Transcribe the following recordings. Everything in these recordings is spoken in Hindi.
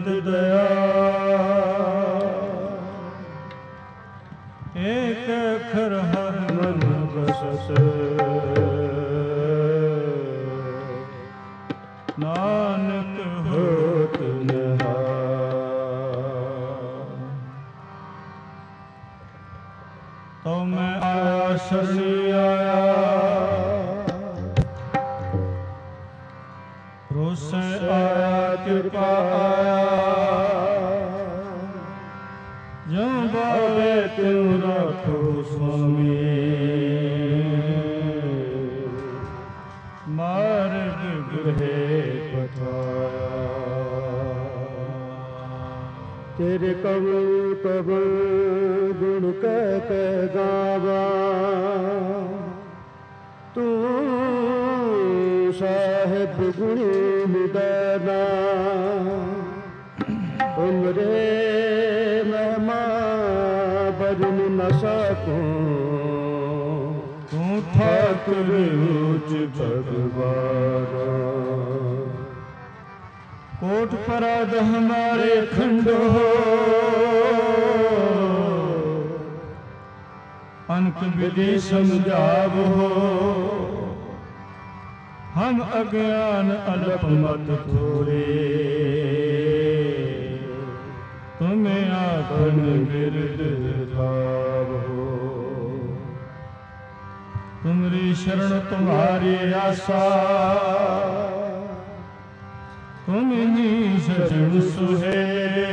अमृत दया एक अखर हर मन बसस नानक होत निहाल। तो मैं आया शरणी आया रोसे आया कृपा आया जो भावे त्यों राखो स्वामी मार्ग गृहे पठाया। तेरे कब कब गुण कह गावा तू साहिब गुणी निदाना उमरे महिमा बरन न सकूं तू ठाकुर ऊंच भगवाना। कोट पराध हमारे खंडो अंक विधि समझावो हम अज्ञान अल्प मत थोरे तुम्हें आपन बिरद धावो। तुमरी शरण तुम्हारी आशा तुम ही सजन सुहे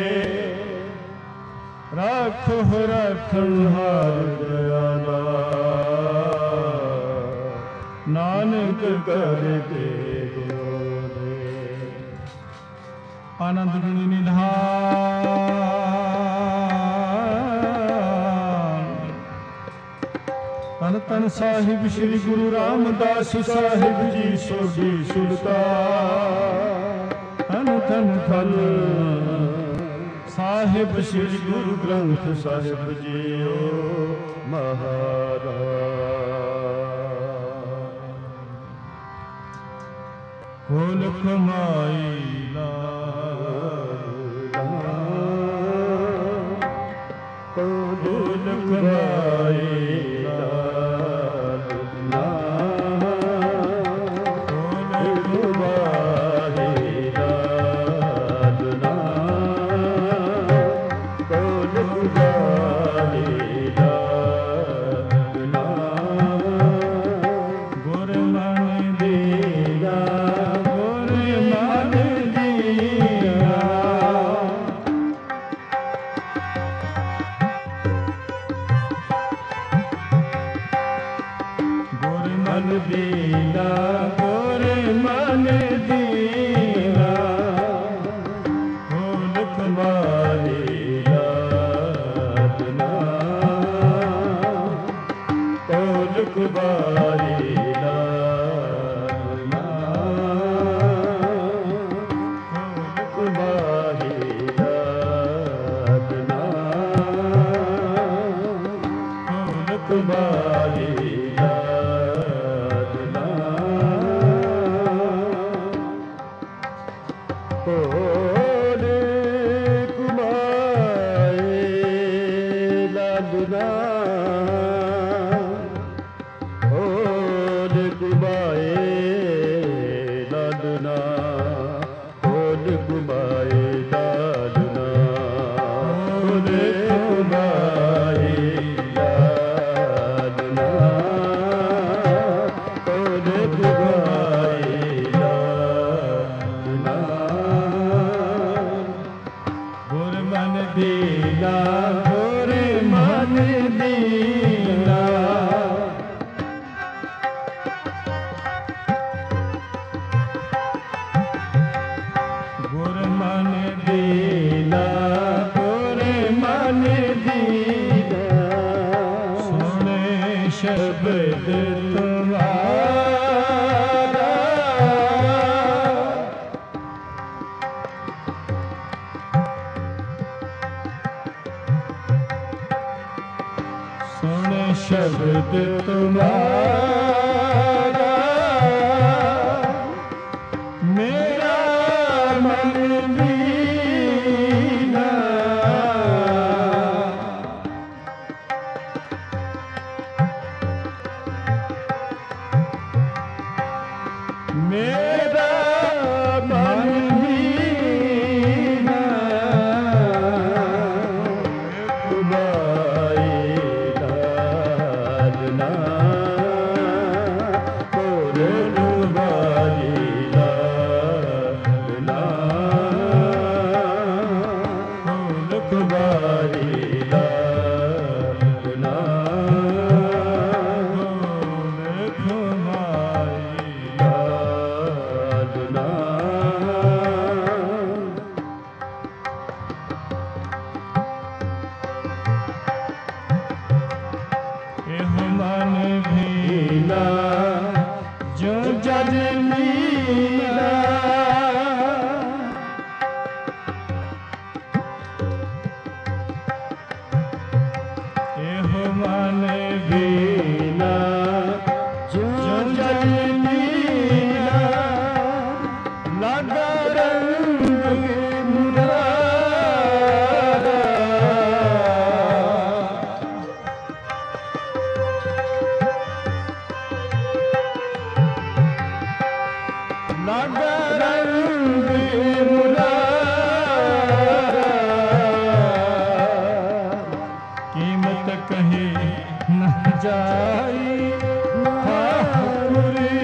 राखो राखन हार दयाला नानक कर दे आनंद गुण निधान। तन तन साहिब श्री गुरु रामदास साहिब जी सोढ़ी सुल्तान। तन तन तन साहिब श्री गुरु ग्रंथ साहिब जी महाराज। खोल कमाई खोल कमाई शब्द तुम्हारा मेरा मन भी ਲਾਗਾ ਰੰਗ ਮੁਰਾਰਾ ਕੀਮਤ ਕਹੀ ਨਾ ਜਾਈ ਹਾਰੀ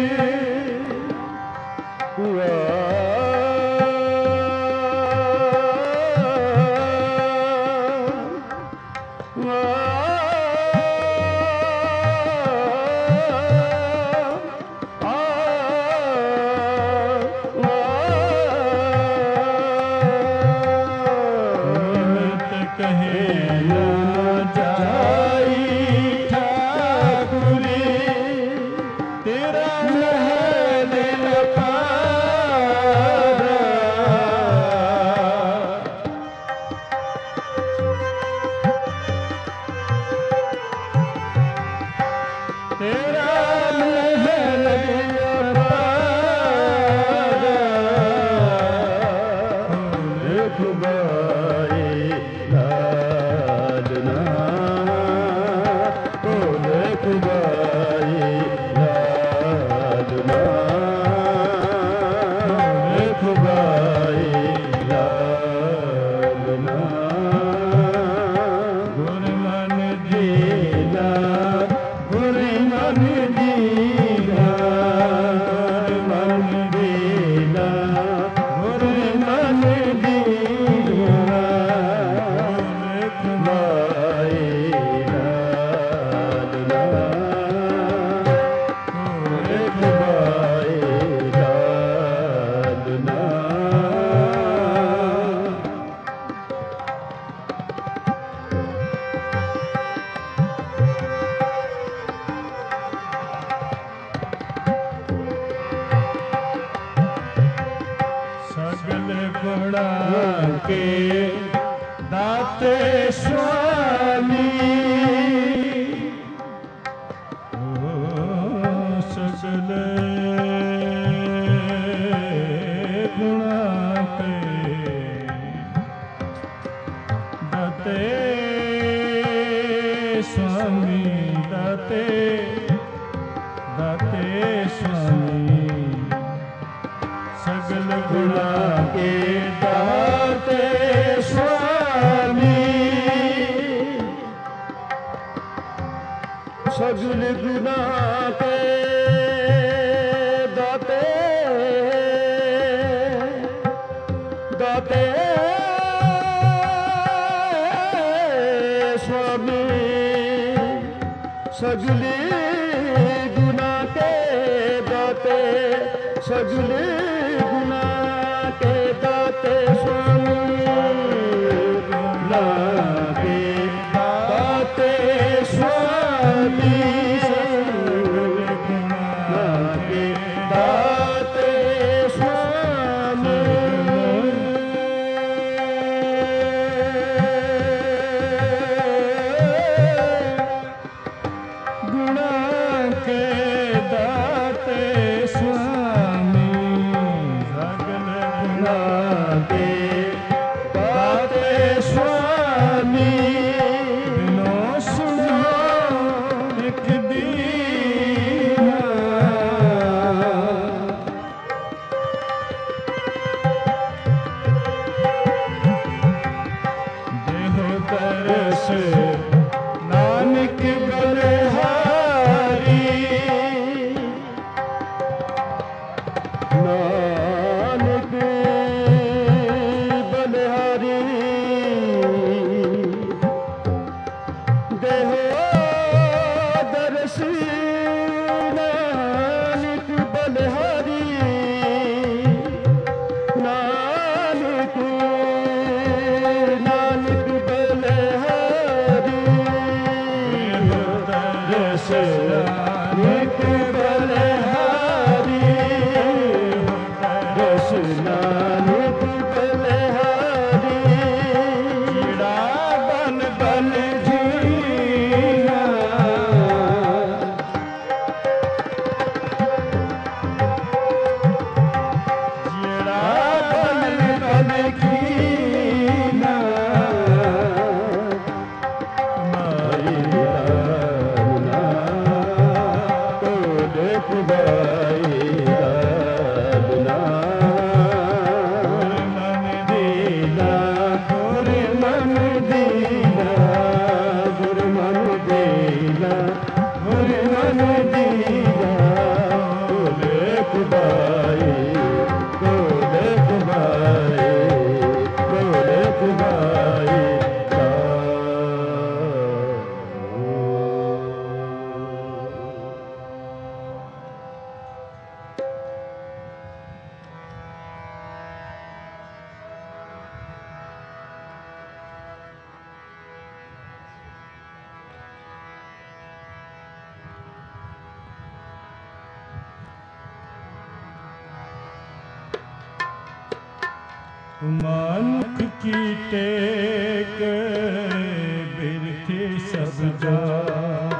मानुख की टेक बिरथे सब जान,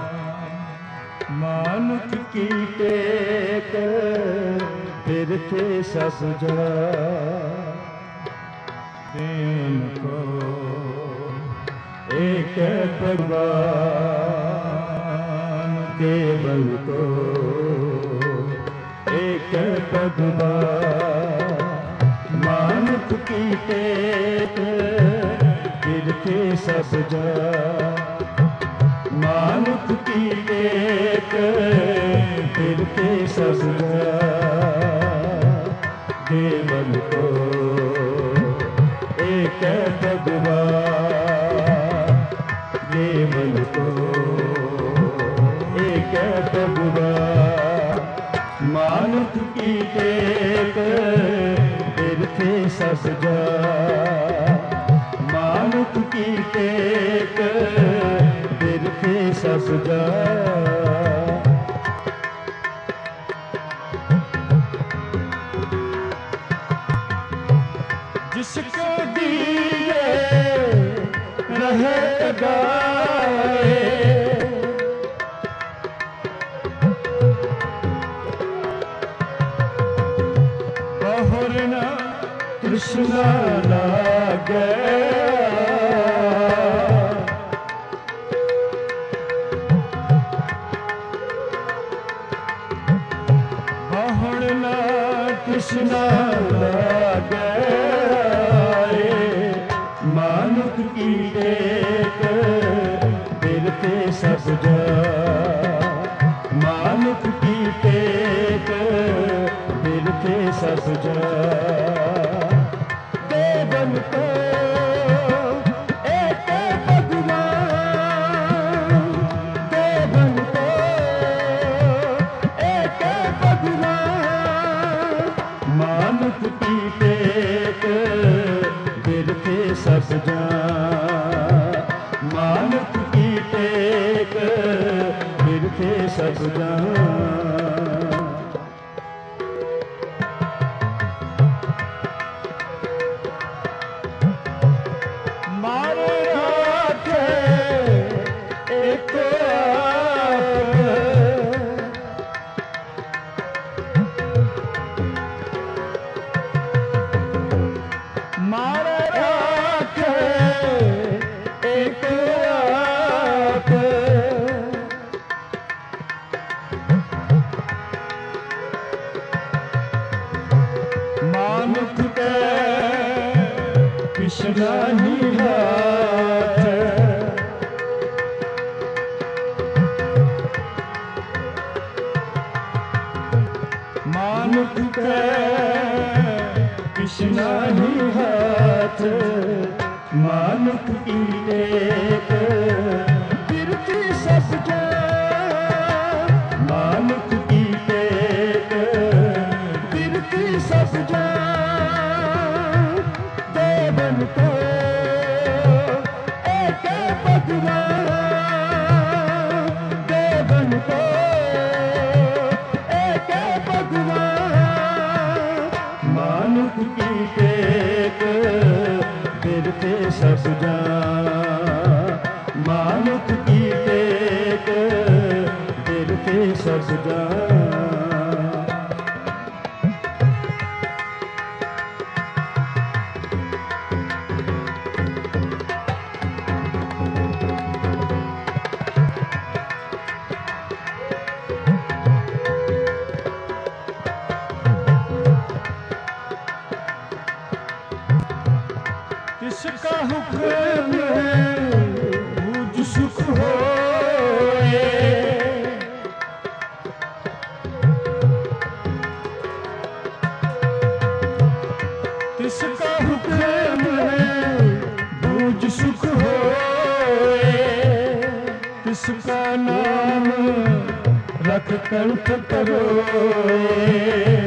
मानुख की टेक बिरथे सब जान। प्रेम को एक भगवान, केवल को एक भगवान। मानुख की टेक बिरथे सब जान, मानुख की टेक बिरथे सब जान। केवल को एक भगवान, केवल को एक भगवान। मानुख की टेक बिरथे सब जान, मानुख की टेक बिरथे सब जान। जिसको दिए रहे गाए, बहुरना कृष्णा लागे। बहुरना कृष्णा लागे। मानुख की टेक बिरथे सब जान, मानुख की टेक बिरथे सब जान। देवन को एक भगवान, देवन को एक भगवान। मानुख की टेक बिरथे सब जान, मानुख की टेक बिरथे सब जान। मारे राखे एक आप, मारे राखे एक आप। मानुख के कृष्णा ही हाथ, मानुख के कृष्णा ही हाथ। मानुख की टेक बिरथे सब जान, मानुख की टेक बिरथे सब जान। देवन को एक भगवान, देवन को एक भगवान। मानुख की टेक बिरथे सब जान, मानुख की टेक बिरथे सब जान। किसका हुक्म है मुझ सुख होए, किसका हुक्म है मुझ सुख होए। किसका नाम रख कंठ परोए,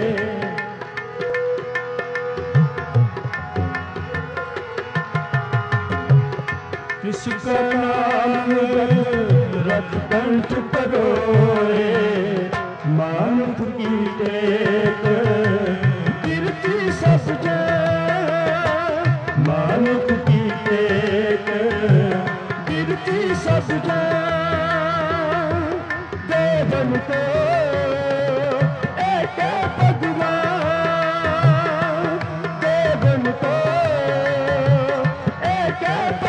किसका नाम रख कंठ परोए। मानुख की टेक बिरथे सब जान, को एक भगवान, देवन को एक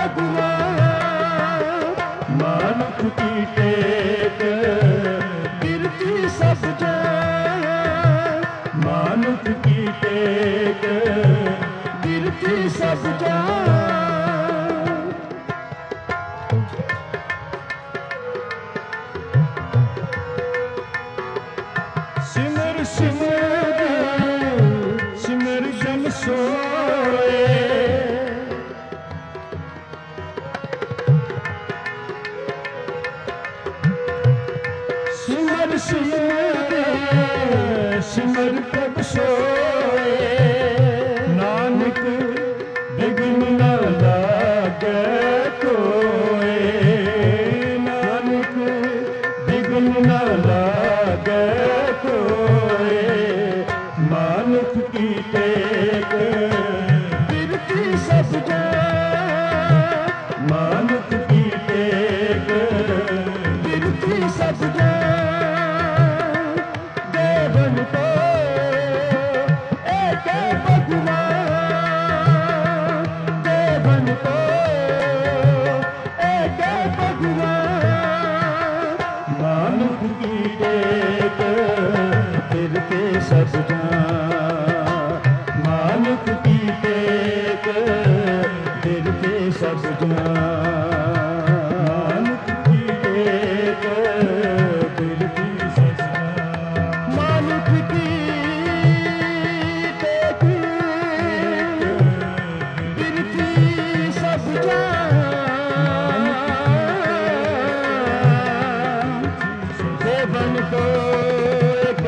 भगवान। मानुख की टेक गिरती सब जान, मानुख की टेक गिरती सब जान। सिमर सिमर सिमर जन सोए, सिमर सिमर सिमर प्रभ सोए। नानक बिघ्न न लागे कोई, नानक बिघ्न न लागे कोई। मानुख की टेक गिरती सब जान, मानुख की टेक गिरती सब जान। देवन को एक भगवान, देवन को एक भगवान। मानुख की टेक गिरते सब जान, मानुख की टेक गिरते सब जान, मानुख की टेक गिरती सब जान। देवन को एक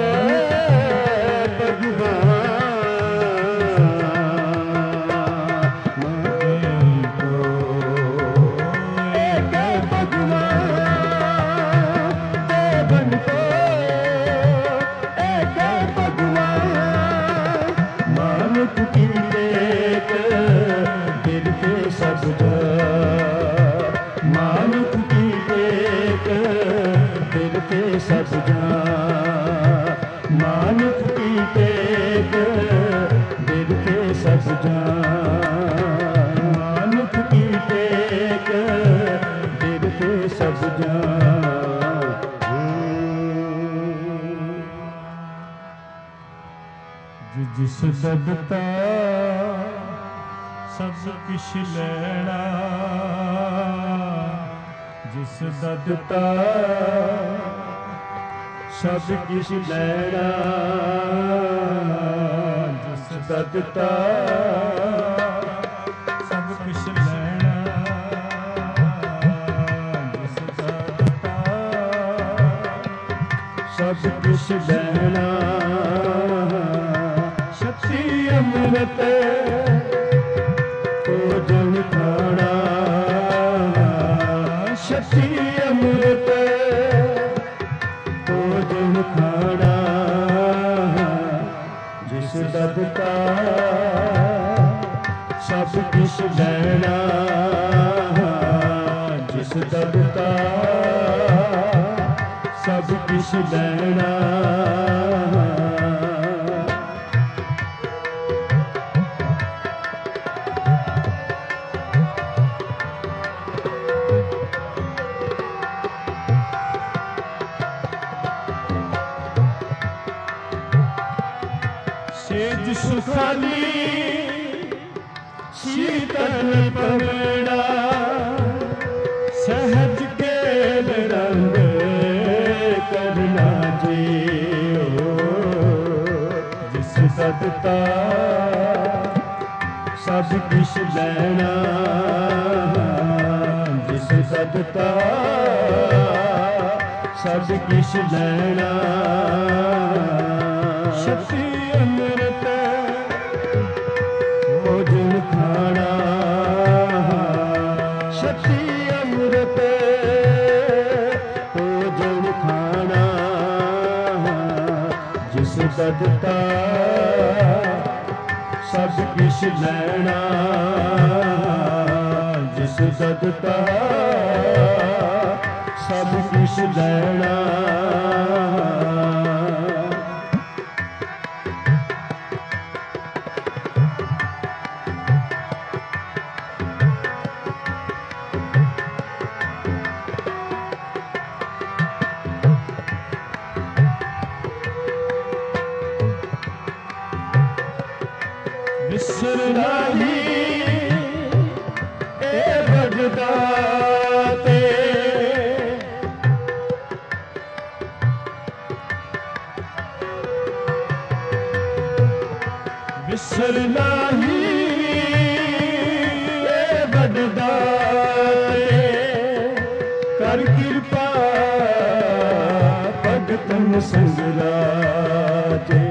मानुख की टेक गिरते सब जान, मानुख की टेक गिरते सब जान, मानुख की टेक गिरते सब जान, मानुख की टेक गिरते सब जान। जिस दबता सब किश लैना, जिस दबता सब किश लैना, जिस दबता सब किश लैना, जिस दबता सब किश लैना। शक्ति अमृत भोजन खाना, शक्ति अमृत भोजन खाना। जिस दबता सब किश लैना, जिस दबता सब किश लैना। सेज सुखाली शीतल पगड़ा, सहज केल रंग करना जियो। जिस दबता सब किश लैना, जिस दबता सब किश लैना। शक्ति अमृत भोजन खाना, शक्ति अमृत भोजन खाना। जिस दबता सब किश लैना, जिस दबता सब किश लैना। ਵਿਸਰ ਨਾਹੀ ਇਹ ਬਗਦਾਤੇ ਵਿਸਰ ਨਾਹੀ ਇਹ ਬਗਦਾਤੇ ਕਰ ਕਿਰਪਾ ਭਗਤਨ ਸੰਗ ਰਾਜੇ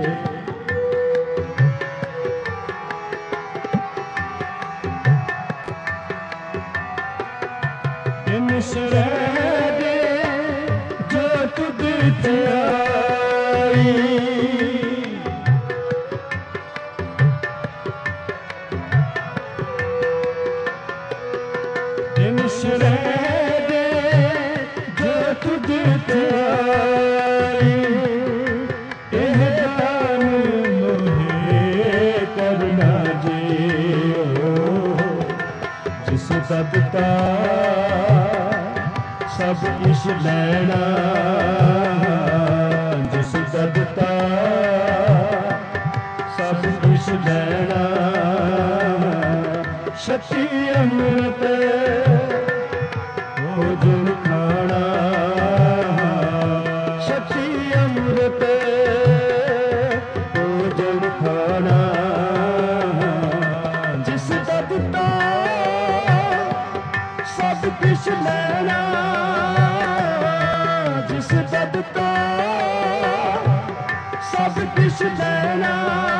ਨਿਸਰੈ ਦੇ ਜੋ ਤੁਧ ਧਿਆਈ ਨਿਸਰੈ ਦੇ ਜੋ ਤੁਧ ਧਿਆਈ ਇਹ ਦਾਨ ਮੋਹਿ ਕਰਨਾ ਜੀਓ ਜਿਸ ਦਾ ਦਿੱਤਾ ਸਭ ਕੁਛ ਲੈਣਾ ਜਿਸ ਦਾ ਦਿੱਤਾ ਸਭ ਕੁਛ ਲੈਣਾ ਸ਼ਕਤੀ ਅੰਮ੍ਰਿਤ ਭੋਜਨ ਖਾਣਾ ਸ਼ਕਤੀ ਅੰਮ੍ਰਿਤ ਭੋਜਨ ਖਾਣਾ ਜਿਸ ਦਾ ਦਿੱਤਾ ਸਭ ਕੁਛ ਲੈਣਾ ਜਿਸ ਦਾ ਦਿੱਤਾ ਸਭ ਕੁਛ ਲੈਣਾ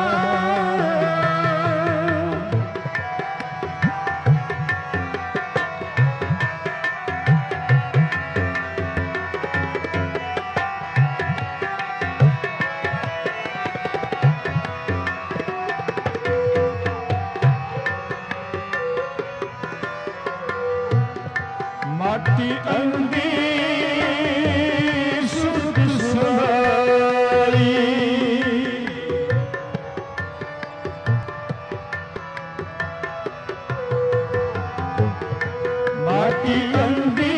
ਮਾਟੀ ਅੰਦੀ ਸੁਖ ਸਹਾਈ ਮਾਟੀ ਅੰਦੀ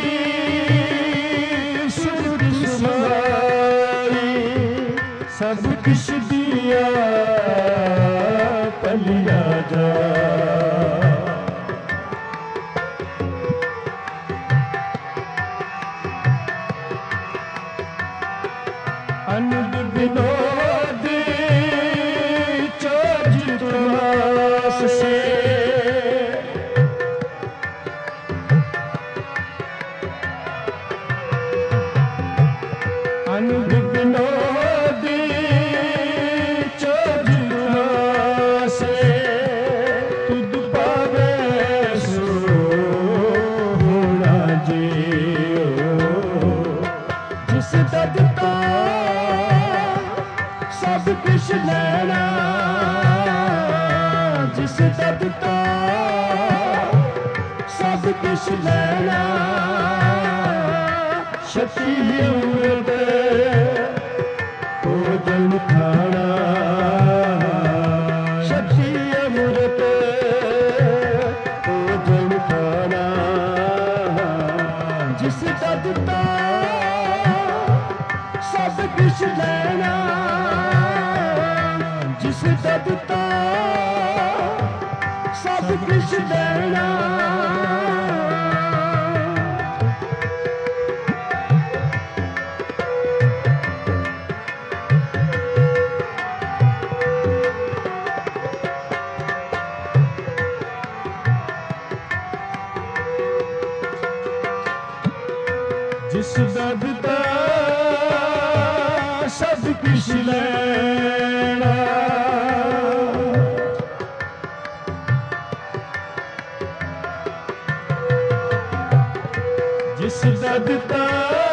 ਸੁਖ ਸਹਾਈ ਸਭ ਕੁਛ ਦਿਆ ਪਲਿਆ ਜਾ ਅਨੰਦ ਵਿਨੋਦ ਚੋਜਿਤ ਮਾਸ ਸੇ ਅਨੰਦ ਵਿਨੋਦ ਚੋਜਿਤ ਮਾਸ ਸੇ ਤੁਧ ਪਾਵੇ ਸੋ ਹੋਣਾ ਜੀਓ ਜਿਸ ਦਾ ਦਿੱਤਾ ਸਭ ਕੁਛ ਲੈਣਾ ਜਿਸ ਦਾ ਦਿੱਤਾ ਸਭ ਕੁਛ ਲੈਣਾ ਸ਼ਕਤੀ ਅੰਮ੍ਰਿਤ ਭੋਜਨ ਖਾਣਾ ਸ਼ਕਤੀ ਅੰਮ੍ਰਿਤ ਭੋਜਨ ਖਾਣਾ ਜਿਸ ਦਾ ਦਿੱਤਾ ਸਭ ਕੁਛ ਲੈਣਾ ਜਿਸ ਦਾ ਦਿੱਤਾ ਸਭ ਕੁਛ ਲੈਣਾ ਜਿਸ ਦਾ ਦਿੱਤਾ ਸਭ ਕੁਛ ਲੈਣਾ ਜਿਸ ਦਾ ਦਿੱਤਾ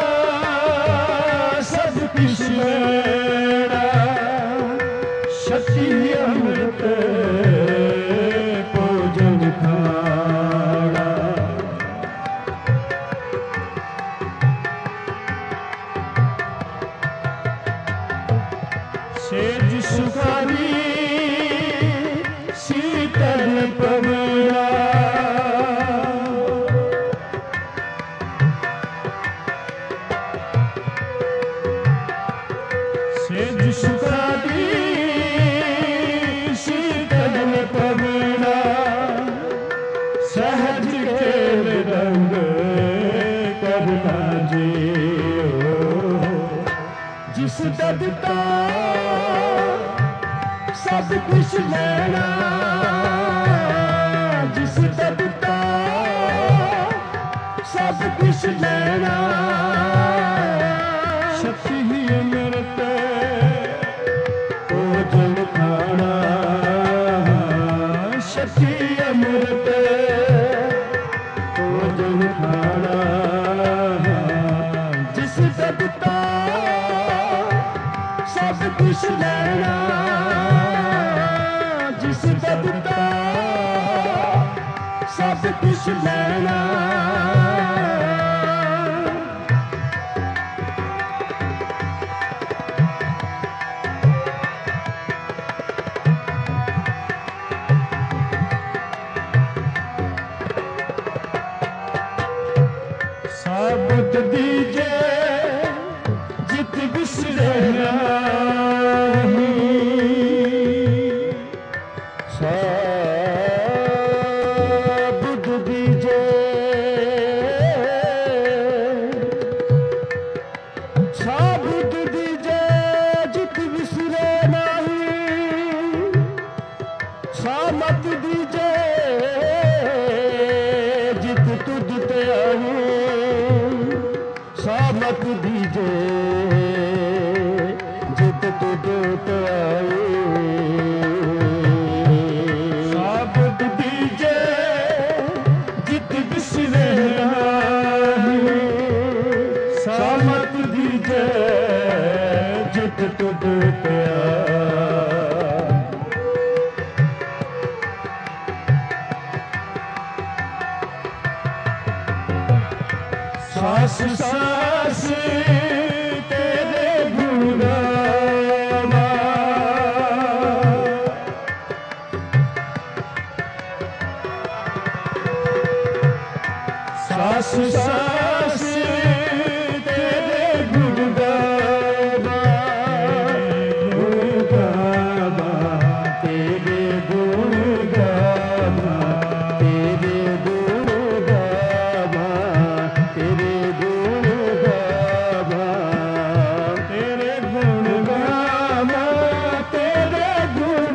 ਸਭ ਕੁਛ ਲੈਣਾ ਸ਼ਕਤੀ ਅੰਮ੍ਰਿਤ ਭੋਜਨ ਖਾਣਾ ਲੈਣਾ ਜਿਸ ਦਾ ਦਿੱਤਾ ਸਭ ਕੁਛ ਲੈਣਾ ਸ਼ਕਤੀ ਹੀ ਅੰਮ੍ਰਿਤ ਭੋਜਨ ਖਾਣਾ ਸ਼ਕਤੀ ਅੰਮ੍ਰਿਤ ਭੋਜਨ ਖਾਣਾ ਜਿਸ ਦਾ ਦਿੱਤਾ ਸਭ ਕੁਛ ਲੈਣਾ ਜਿਸ ਦਾ ਦਿੱਤਾ ਸਭ ਕੁਛ ਲੈਣਾ ਸਾਬਤ ਦੀਜੇ ਜਿਤ ਵਿਸਰਿਆ ਸਾਬਤ ਦੀਜੇ ਸਾਬਤ ਦੀਜੇ ਜਿਤ ਵਿਸਰੇ ਨਹੀਂ ਸਾਮਤ ਦੀਜੇ ਜਿਤ ਤੁਧ ਤੇ ਆਹੀ ਸਾਮਤ ਦੀਜੇ ਜਿਤ ਤੁਧ ਤੇ ਆਈ ਸਾਬਤ ਦੀਜੇ ਜਿਤ ਵਿਸਰੇ ਨਹੀਂ ਸਾਮਤ ਦੀਜੇ ਜਿਤ ਤੁਧ ਤੇ ਆਈ ਸਾਸ ਸਾਸ ਤੇਰੇ ਗੁਣ ਗਾਵਾਂ ਸਾਸ ਸਾਸ ਤੇਰੇ ਗੁਣ ਗਾਵਾਂ ਤੇਰੇ ਗੁਣ ਗਾਵਾਂ ਤੇਰੇ ਗੁਣ ਗਾਵਾਂ ਤੇਰੇ ਗੁਣ ਗਾਵਾਂ ਤੇਰੇ ਗੁਣ ਗਾਵਾਂ ਤੇਰੇ ਗੁਣ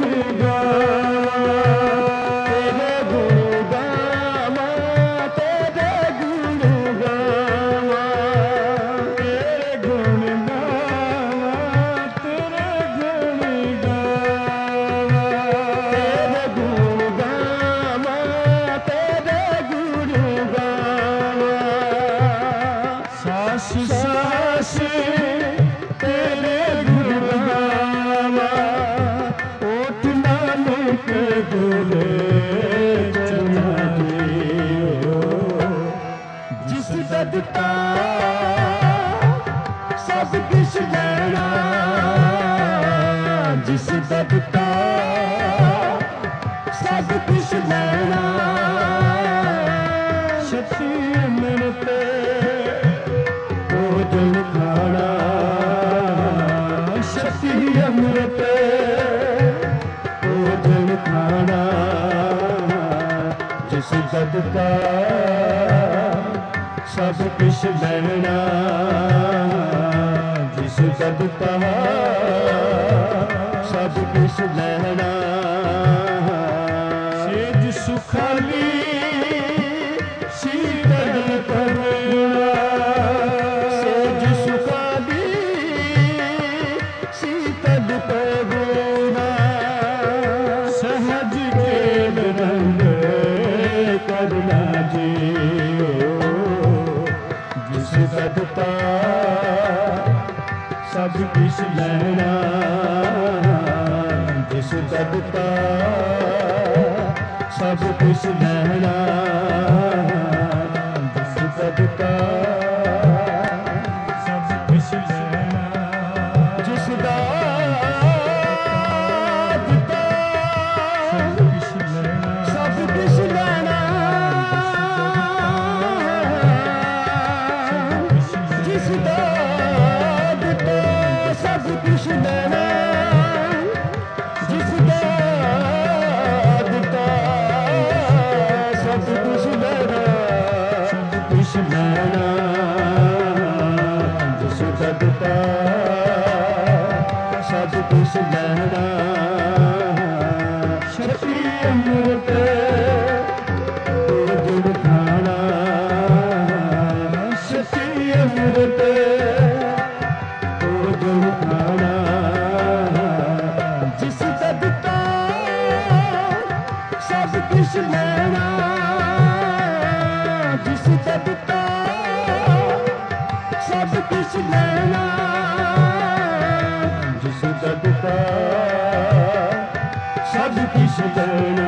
ਗਾਵਾਂ ਤੇਰੇ ਗੁਣ ਗਾਵਾਂ ਤੇਰੇ ਗੁਣ ਗਾਵਾਂ ਤੇਰੇ ਗੁਣ ਗਾਵਾਂ ਤੇਰੇ ਗੁਣ ਗਾਵਾਂ ਤੇਰੇ ਗੁਣ ਗਾਵਾਂ ਸਾਸ ਸਾਸ ਤੇਰੇ ਗੁਣ ਗਾਵਾਂ ਓਠ ਨਾਨਕ ਬੋਲੇ ਚਰਨਾਂ ਜੀਓ ਜਿਸ ਦਾ ਦਿੱਤਾ ਸਭ ਕੁਛ ਲੈਣਾ ਜਿਸ ਦਾ ਦਿੱਤਾ ਸਭ ਕੁਛ ਲੈਣਾ ਸ਼ਕਤੀ ਅੰਮ੍ਰਿਤ ਭੋਜਨ ਖਾਣਾ ਸ਼ਕਤੀ ਅੰਮ੍ਰਿਤ ਭੋਜਨ ਖਾਣਾ ਜਿਸ ਦਾ ਦਿੱਤਾ ਸਭ ਕੁਛ ਲੈਣਾ ਜਿਸ ਦਾ ਦਿੱਤਾ ਸਭ ਕੁਛ ਲੈਣਾ ਸੇਜ ਸੁਖਾਲੀ ਸ਼ੀਤਲ ਕਰਨਾ ਸੇਜ ਸੁਖਾਲੀ ਸ਼ੀਤਲ ਕਰਨਾ ਸਹਜ ਕੇਲ ਰੰਗ ਕਰਨਾ ਜੀਓ ਜਿਸ ਦਾ ਦਿੱਤਾ ਸਭ ਕੁਛ ਲੈਣਾ ਜਿਸ ਦਾ ਦਿੱਤਾ ਸਭ ਕੁਛ ਲੈਣਾ ਜਿਸ ਦਾ ਦਿੱਤਾ ਸਭ ਕੁਛ ਲੈਣਾ ਜਿਸ ਦਾ ਦਿੱਤਾ ਸਭ ਕੁਛ ਲੈਣਾ ਸਭ ਕੁਛ ਲੈਣਾ ਜਿਸ ਦਾ ਦਿੱਤਾ ਸਭ ਕੁਛ ਲੈਣਾ ਜਿਸ ਦਾ ਦਿੱਤਾ ਸਭ ਕੁਛ ਲੈਣਾ ਸਭ ਕੁਛ ਲੈਣਾ ਜਿਸ ਦਾ ਦਿੱਤਾ ਸਭ ਕੁਛ ਲੈਣਾ ਅੰਮ੍ਰਿਤ ਗੁਰ ਖਾਣਾ ਸੱਚੀ ਅੰਮ੍ਰਿਤ ਗੁਰ ਖਾਣਾ ਜਿਸ ਦਾ ਦਿੱਤਾ ਸਭ ਕੁਛ ਲੈਣਾ ਜਿਸ ਦਾ ਦਿੱਤਾ ਸਭ ਕੁਛ ਲੈਣਾ ਜਿਸ ਦਾ ਦਿੱਤਾ ਸਭ ਕੁਛ ਲੈਣਾ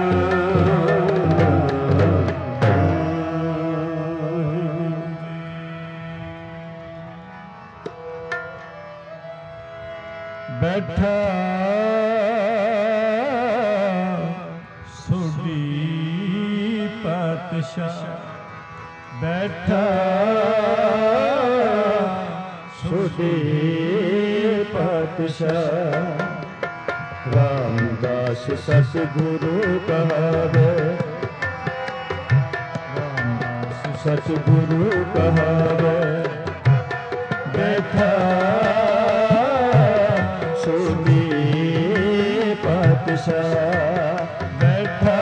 ਬੈਠਾ ਸੋਢੀ ਪਾਤਸ਼ਾਹ ਬੈਠਾ ਸੋਢੀ ਪਾਤਸ਼ਾਹ ਰਾਮਦਾਸ ਸਤਿਗੁਰੂ ਕਹਾਵੇ ਰਾਮਦਾਸ ਸਤਿਗੁਰੂ ਕਹਾਵੇ ਬੈਠਾ ਸੋਢੀ ਪਾਤਸ਼ਾਹ ਬੈਠਾ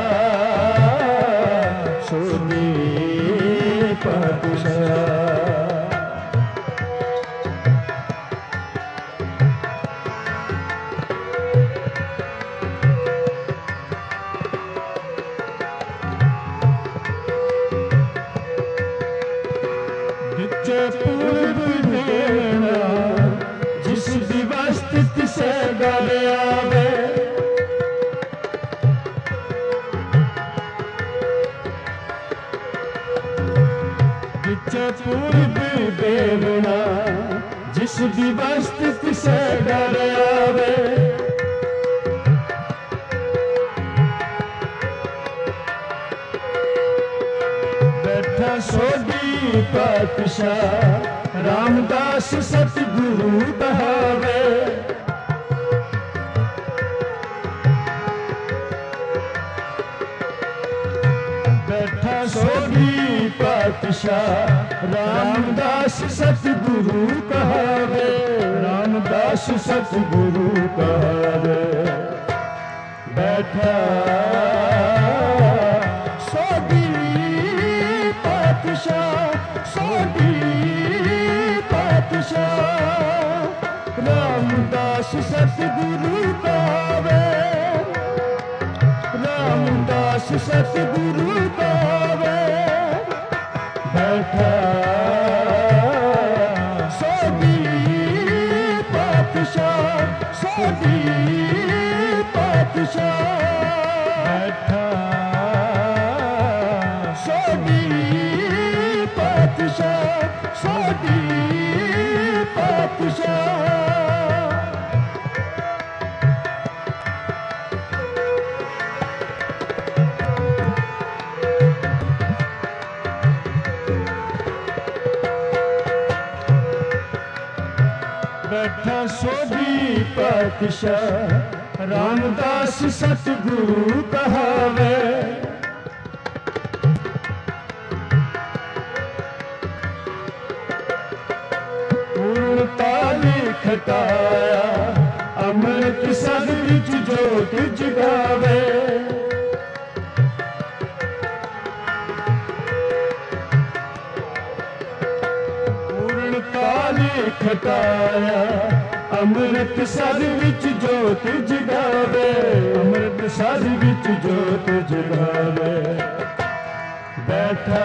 ਸੋਢੀ ਪਾਤਸ਼ਾਹ ਪੂਰਬ ਦੇਣਾ ਜਿਸ ਦੀ ਵਸਤ ਤਿਸੈ ਗਲ ਆਵੇ ਵਿੱਚ ਪੂਰਬ ਦੇਣਾ ਜਿਸ ਦੀ ਵਸਤ ਤਿਸੈ ਗਲ ਆਵੇ ਬੈਠਾ ਸੋਢੀ ਪਾਤਸ਼ਾਹ ਰਾਮਦਾਸ ਸਤਿਗੁਰੂ ਕਹਾਵੇ ਬੈਠਾ ਸੋਢੀ ਪਾਤਸ਼ਾਹ ਰਾਮਦਾਸ ਸਤਿਗੁਰੂ ਕਹਾਵੇ ਰਾਮਦਾਸ ਸਤਿਗੁਰੂ ਕਹਾਵੇ ਬੈਠਾ ਰਾਮਦਾਸ ਸਤਿਗੁਰੂ ਕਹਾਵੇ ਰਾਮਦਾਸ ਸਤਿਗੁਰੂ ਕਹਾਵੇ ਬੈਠਾ ਸੋਢੀ ਪਾਤਸ਼ਾਹ ਸੋਢੀ ਪਾਤਸ਼ਾਹ ਬੈਠਾ ਸੋਢੀ ਪਾਤਸ਼ਾਹ ਸੋਢੀ ਪਾਤਸ਼ਾਹ ਬੈਠਾ ਸੋਢੀ ਪਾਤਸ਼ਾਹ ਰਾਮਦਾਸ ਸਤਿਗੁਰੂ ਕਹਾਵੇ ਖਟਾਇਆ ਅੰਮ੍ਰਿਤ ਸਦ ਵਿੱਚ ਜੋਤ ਜਗਾਵੇ ਪੂਰਨ ਕਾਲੀ ਖਟਾਇਆ ਅੰਮ੍ਰਿਤ ਸਦ ਵਿੱਚ ਜੋਤ ਜਗਾਵੇ ਅੰਮ੍ਰਿਤ ਸਦ ਵਿੱਚ ਜੋਤ ਜਗਾਵੇ ਬੈਠਾ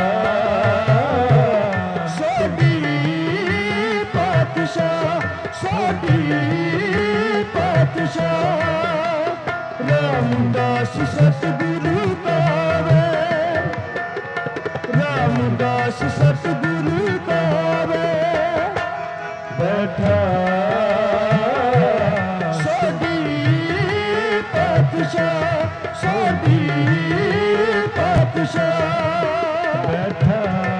ਸੋਢੀ ਪਾਤਸ਼ਾਹ ਰਾਮਦਾਸ ਸਤਿਗੁਰੂ ਕਹਾਵੇ ਰਾਮਦਾਸ ਸਤਿਗੁਰੂ ਕਹਾਵੇ ਬੈਠਾ ਸੋਢੀ ਪਾਤਸ਼ਾਹ ਸੋਢੀ ਪਾਤਸ਼ਾਹ ਬੈਠਾ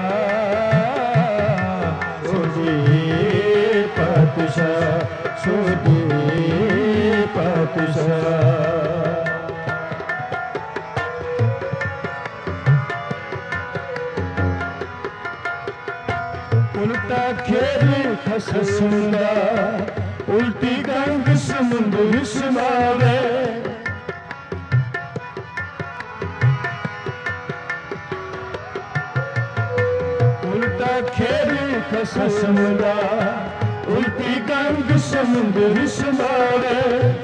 ਸੋਢੀ ਪਾਤਸ਼ਾਹ ਉਲਟਾ ਖੇਲ ਖਸੁੰਦਾ ਉਲਟੀ ਗੰਗ ਸਮੁੰਦਰ ਸਮਾਵੇ खेरी खसम दा उल्टी गंग समुंदर समावे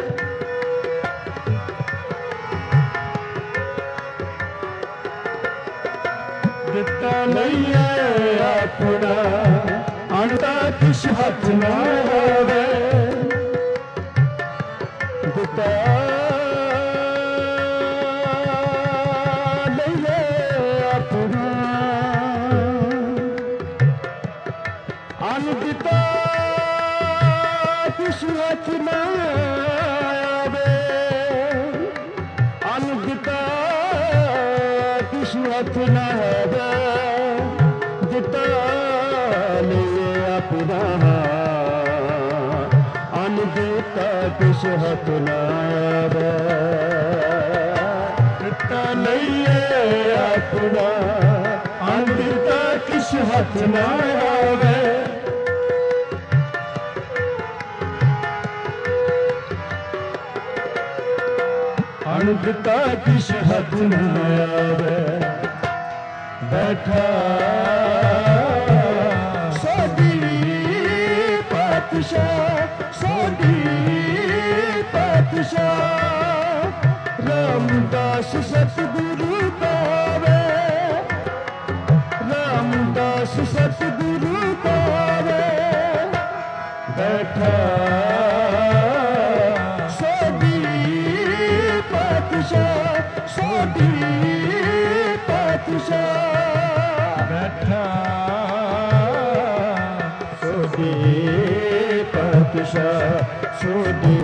दिता लईए अपना अणता किश हथ ना आवे दिता किश हथ ना आवे दिता लईए अपना अनदिता किश हथ ना आवे अनदिता किश हथ ना आवे बैठा सोडी पातशाह सोडी रामदास सतगुरु पावे रामदास सतगुरु पावे बैठा सोडी पातशाह बैठा सोडी पातशाह सोडी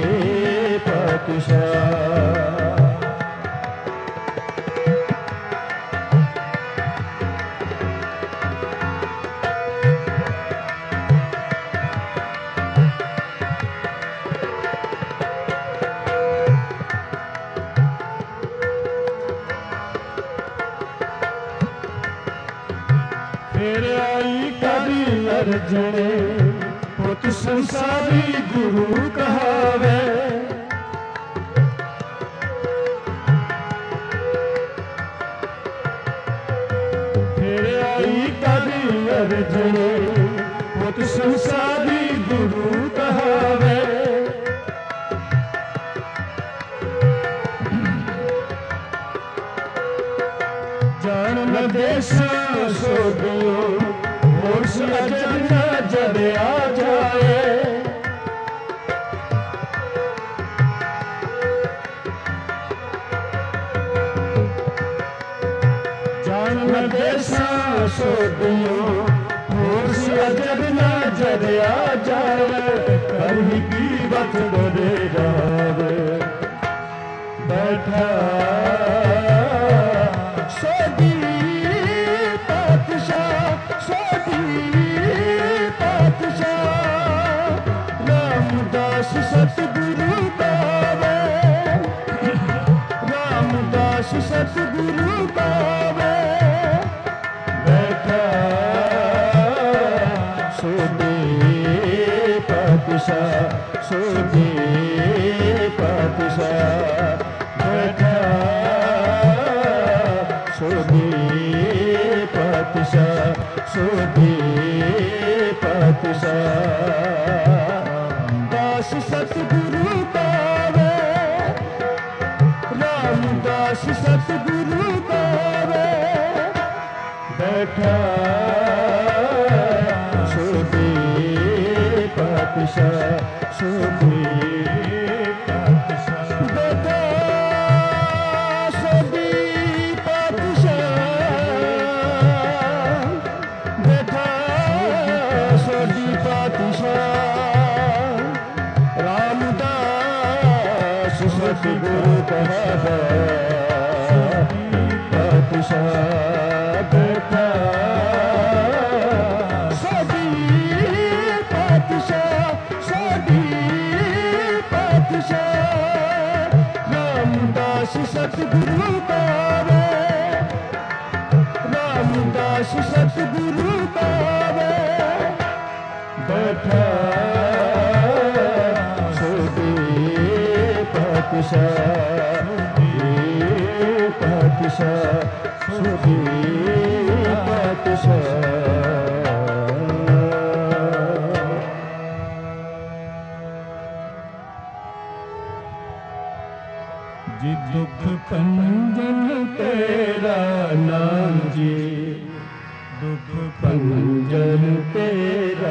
फिर आई कभी अर्जने पुत संसारी गुरु कहावे अर्जने पुत संसारी गुरु कहावे जान न देसा सोडियो होश अजब न जब आ जाए जान न देसा सोडियो अजब ना जरिया जावे कहीं की बत डरे जावे बैठा सोडी पातशाह रामदास सतगुरु पावे रामदास सतगुरु पावे बैठा सोडी पातशाह बैठा सोडी पातशाह दास सतगुरु पावे रामदास सतगुरु पावे बैठा सोडी पातशाह बैठा सोडी पातशाह बैठा सोडी पातशाह रामदास सतगुरु कहावे पातशाह बैठा रामदास सतगुरु पावे रामदास सतगुरु पावे बैठा सोडी पातशाह सोडी पातशाह दुख भंजन तेरा नाम जी, दुख भंजन तेरा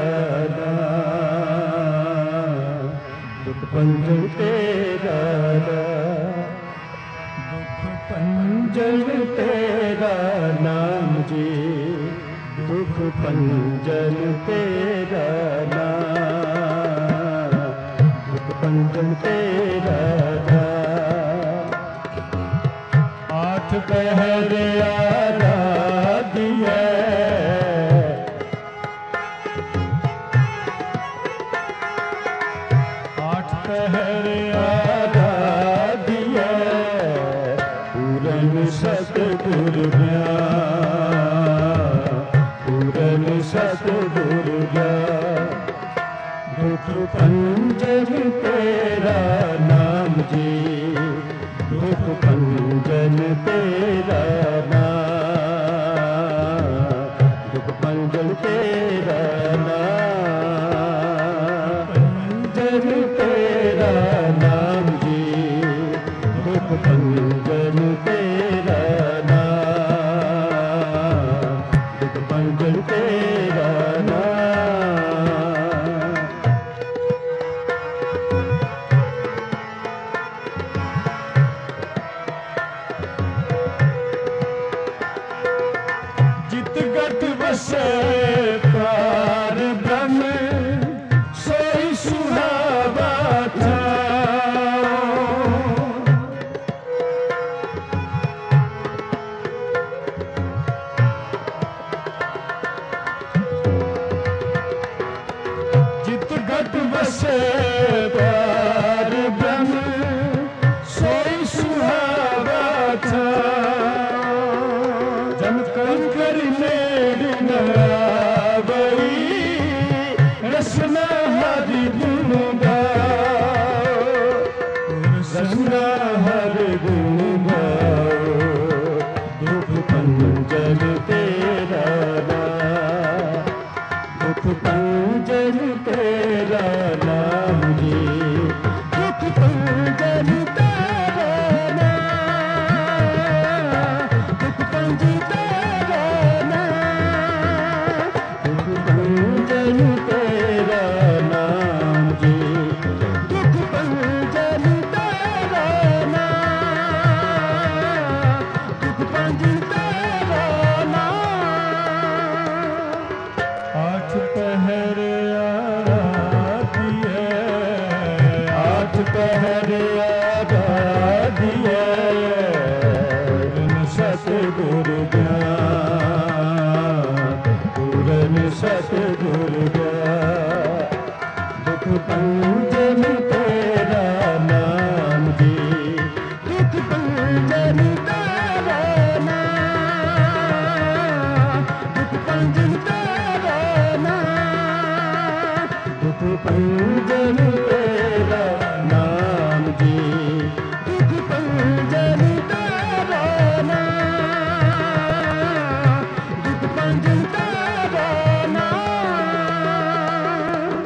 नाम, दुख भंजन तेरा नाम, दुख भंजन तेरा नाम जी, दुख भंजन तेरा नाम, दुख भंजन तेरा नाम। आठ पहर आराधिए, आठ पहर आराधिए, पूरन सतगुरु ज्ञान, पूरन सतगुरु ज्ञान। दुख भंजन तेरा नाम जी, दुख भंजन तेरा नाम, दुख भंजन तेरा नाम, भंजन तेरा नाम जी, दुख भंजन तेरा नाम, दुख भंजन तेरा नाम। बसे पार ब्रह्म सोई सुहावा था, जित गत बसे पार ब्रह्म सोई सुहावा था। जन कंकर नेड़ न आवई, रसना हरि गुण गाओ, रसना हरि गुण गाओ। दुख भंजन तेरा नाम, दुख भंजन तेरा नाम जी, दुख भंजन तेरा नाम, दुख भंजन तेरा नाम, दुख भंजन तेरा नाम जी, दुख भंजन तेरा नाम, दुख भंजन तेरा नाम। आठ पहर आराधिए, आठ पहर आराधिए, सतगुरु ज्ञान, पूरन सतगुरु ज्ञान। दुख भंजन तेरा नाम जी, दुख भंजन तेरा नाम, दुख भंजन तेरा नाम, दुख भंजन तेरा नाम जी, दुख भंजन तेरा नाम, दुख भंजन तेरा नाम।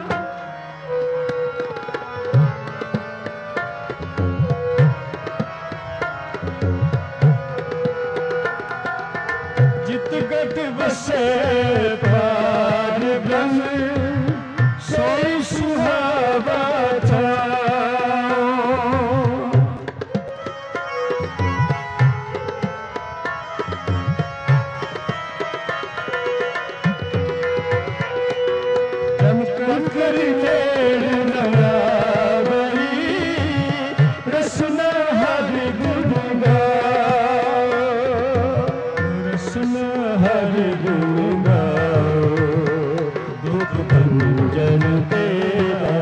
जित गत बसे पार ब्रह्म सोई सुहावा था। जम कंकर नेड़ न आवई, रसना हरि गुण गाओ, रसना हरि गुण गाओ। दुख भंजन तेरा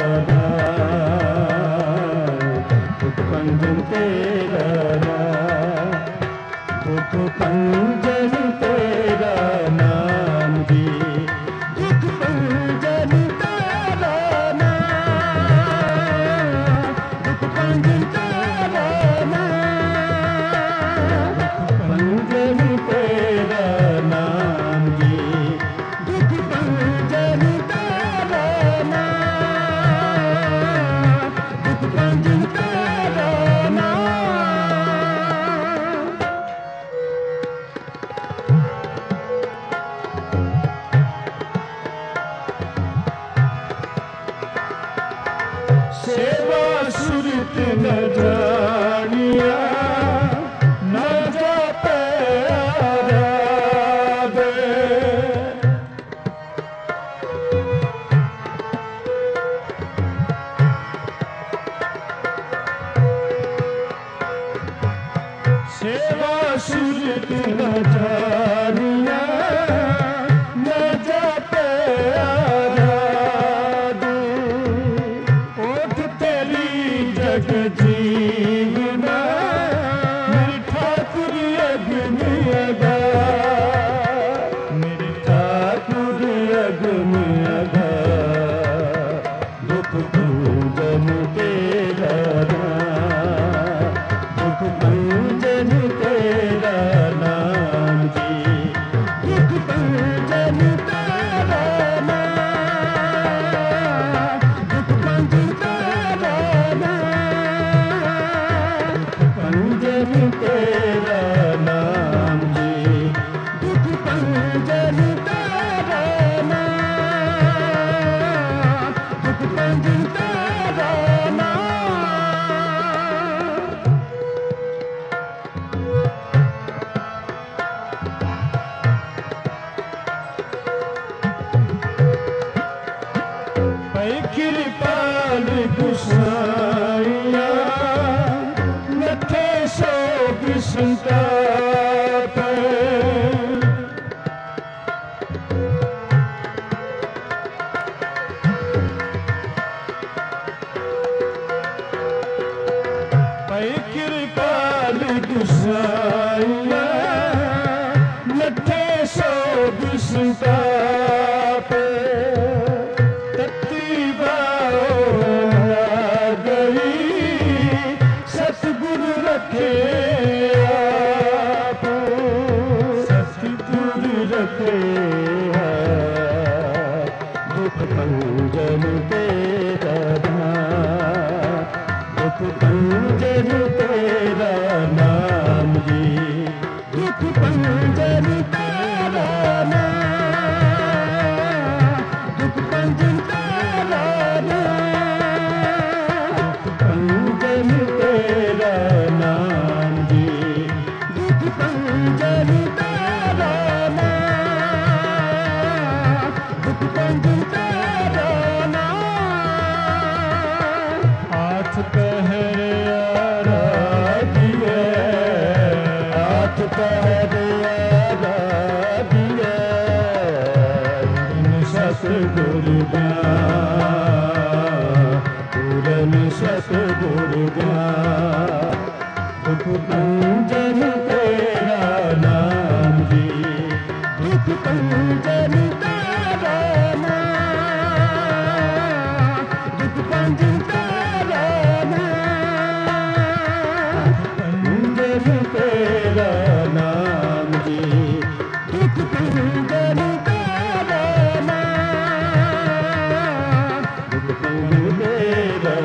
नाम, दुख भंजन तेरा नाम, दुख भंजन तेरा नाम जी, दुख भंजन तेरा नाम, दुख भंजन तेरा नाम, भंजन तेरा नाम जी, दुख भंजन तेरा नाम, दुख भंजन तेरा नाम। सेवा सुरत न जानिया न जाते आराधे ओठ तेरी जग जीवना मेरी ठाकुर अग्न अगा मेरी ठाकुर अग्न अगा दुख पूजन तेरा दुख पूजन तेरा नाम जी दुख पूजन तेरा नाम दुख पूजन तेरा नाम पूजन तेरा नाम जी दुख पूजन तेरा नाम दुख पूजन तेरा नाम कृपाल गुसाइया नथे शोक संताप पै कृपाल गुसाइया नथे शोक संताप सतगुरु रखे आप सतगुरु रखे दुख पूजन तेरा दुख पूजन तेरा नाम जी दुख पूजन तेरा नाम दुख पूजन तेरा नाम पूजन तेरा नाम जी दुख पूजन तेरा नाम दुख पूजन तेरा नाम आठ पहर आराधिए आठ पहर आराधिए सतगुरु ज्ञान सतगुरु ज्ञान दुख पूजन तेरा नाम जी दुख पूजन तेरा नाम दुख पूजन तेरा नाम पूजन तेरा नाम जी दुख पूजन तेरा नाम दुख पूजन तेरा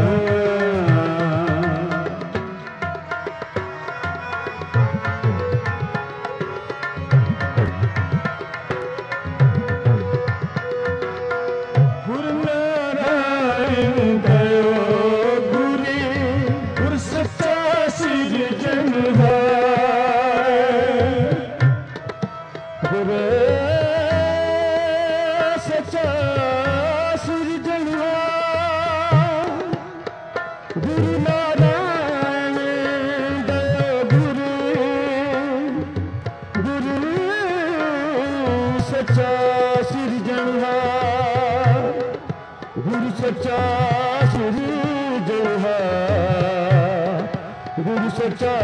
गुरु सच्चा सिरजनहार गुरु सच्चा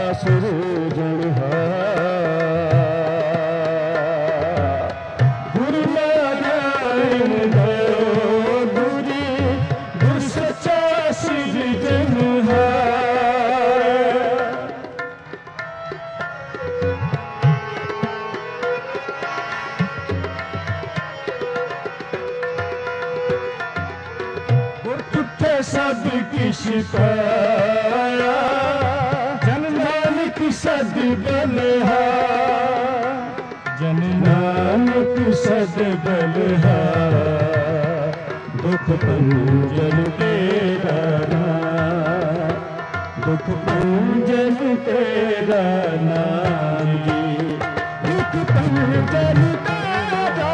सिरजनहार गुरु नारायण दयो गुरु सच्चा सिरजनहार सब किश पाया जन नानक सद बलहार जन नानक सद बलहार दुख पूजन तेरा नाम दुख पूजन तेरा नाम जी दुख पूजन तेरा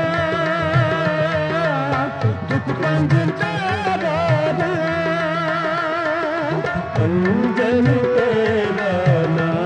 नाम दुख पूजन तेरा पूजन तेरा नाम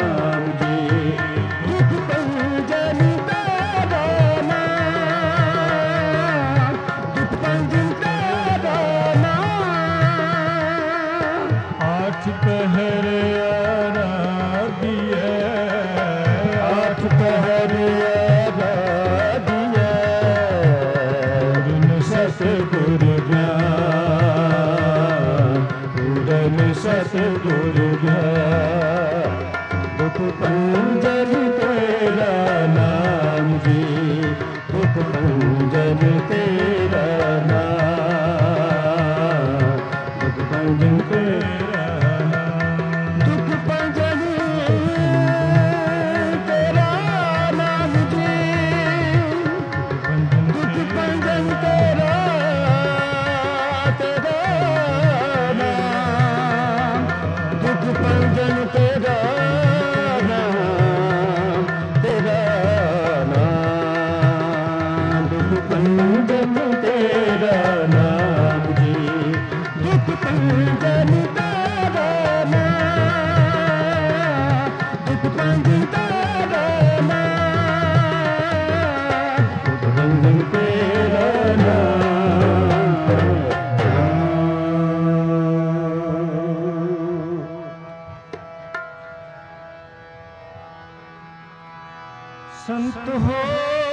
संत हो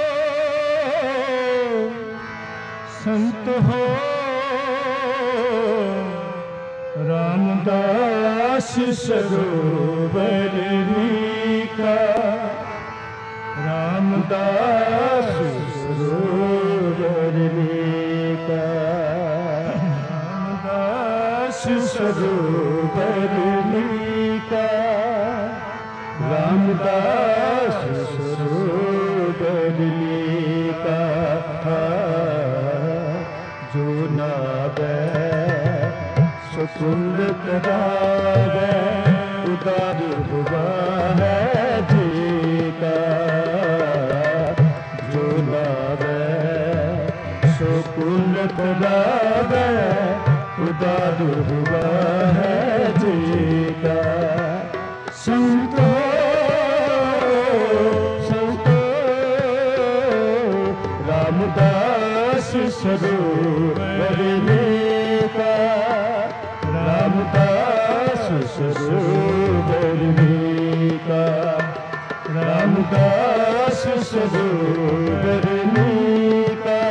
रामदास सरोवर का, रामदास सरोवर का, रामदास सरोवर का, रामदास सरोवर का। जो नावे सुकुंड करावे उदार हुआ है जी का। जो नावे सुकुंड करावे उदार हुआ है जी का। संतो रामदास सरोवर का, रामदास सरोवर का, रामदास सरोवर का,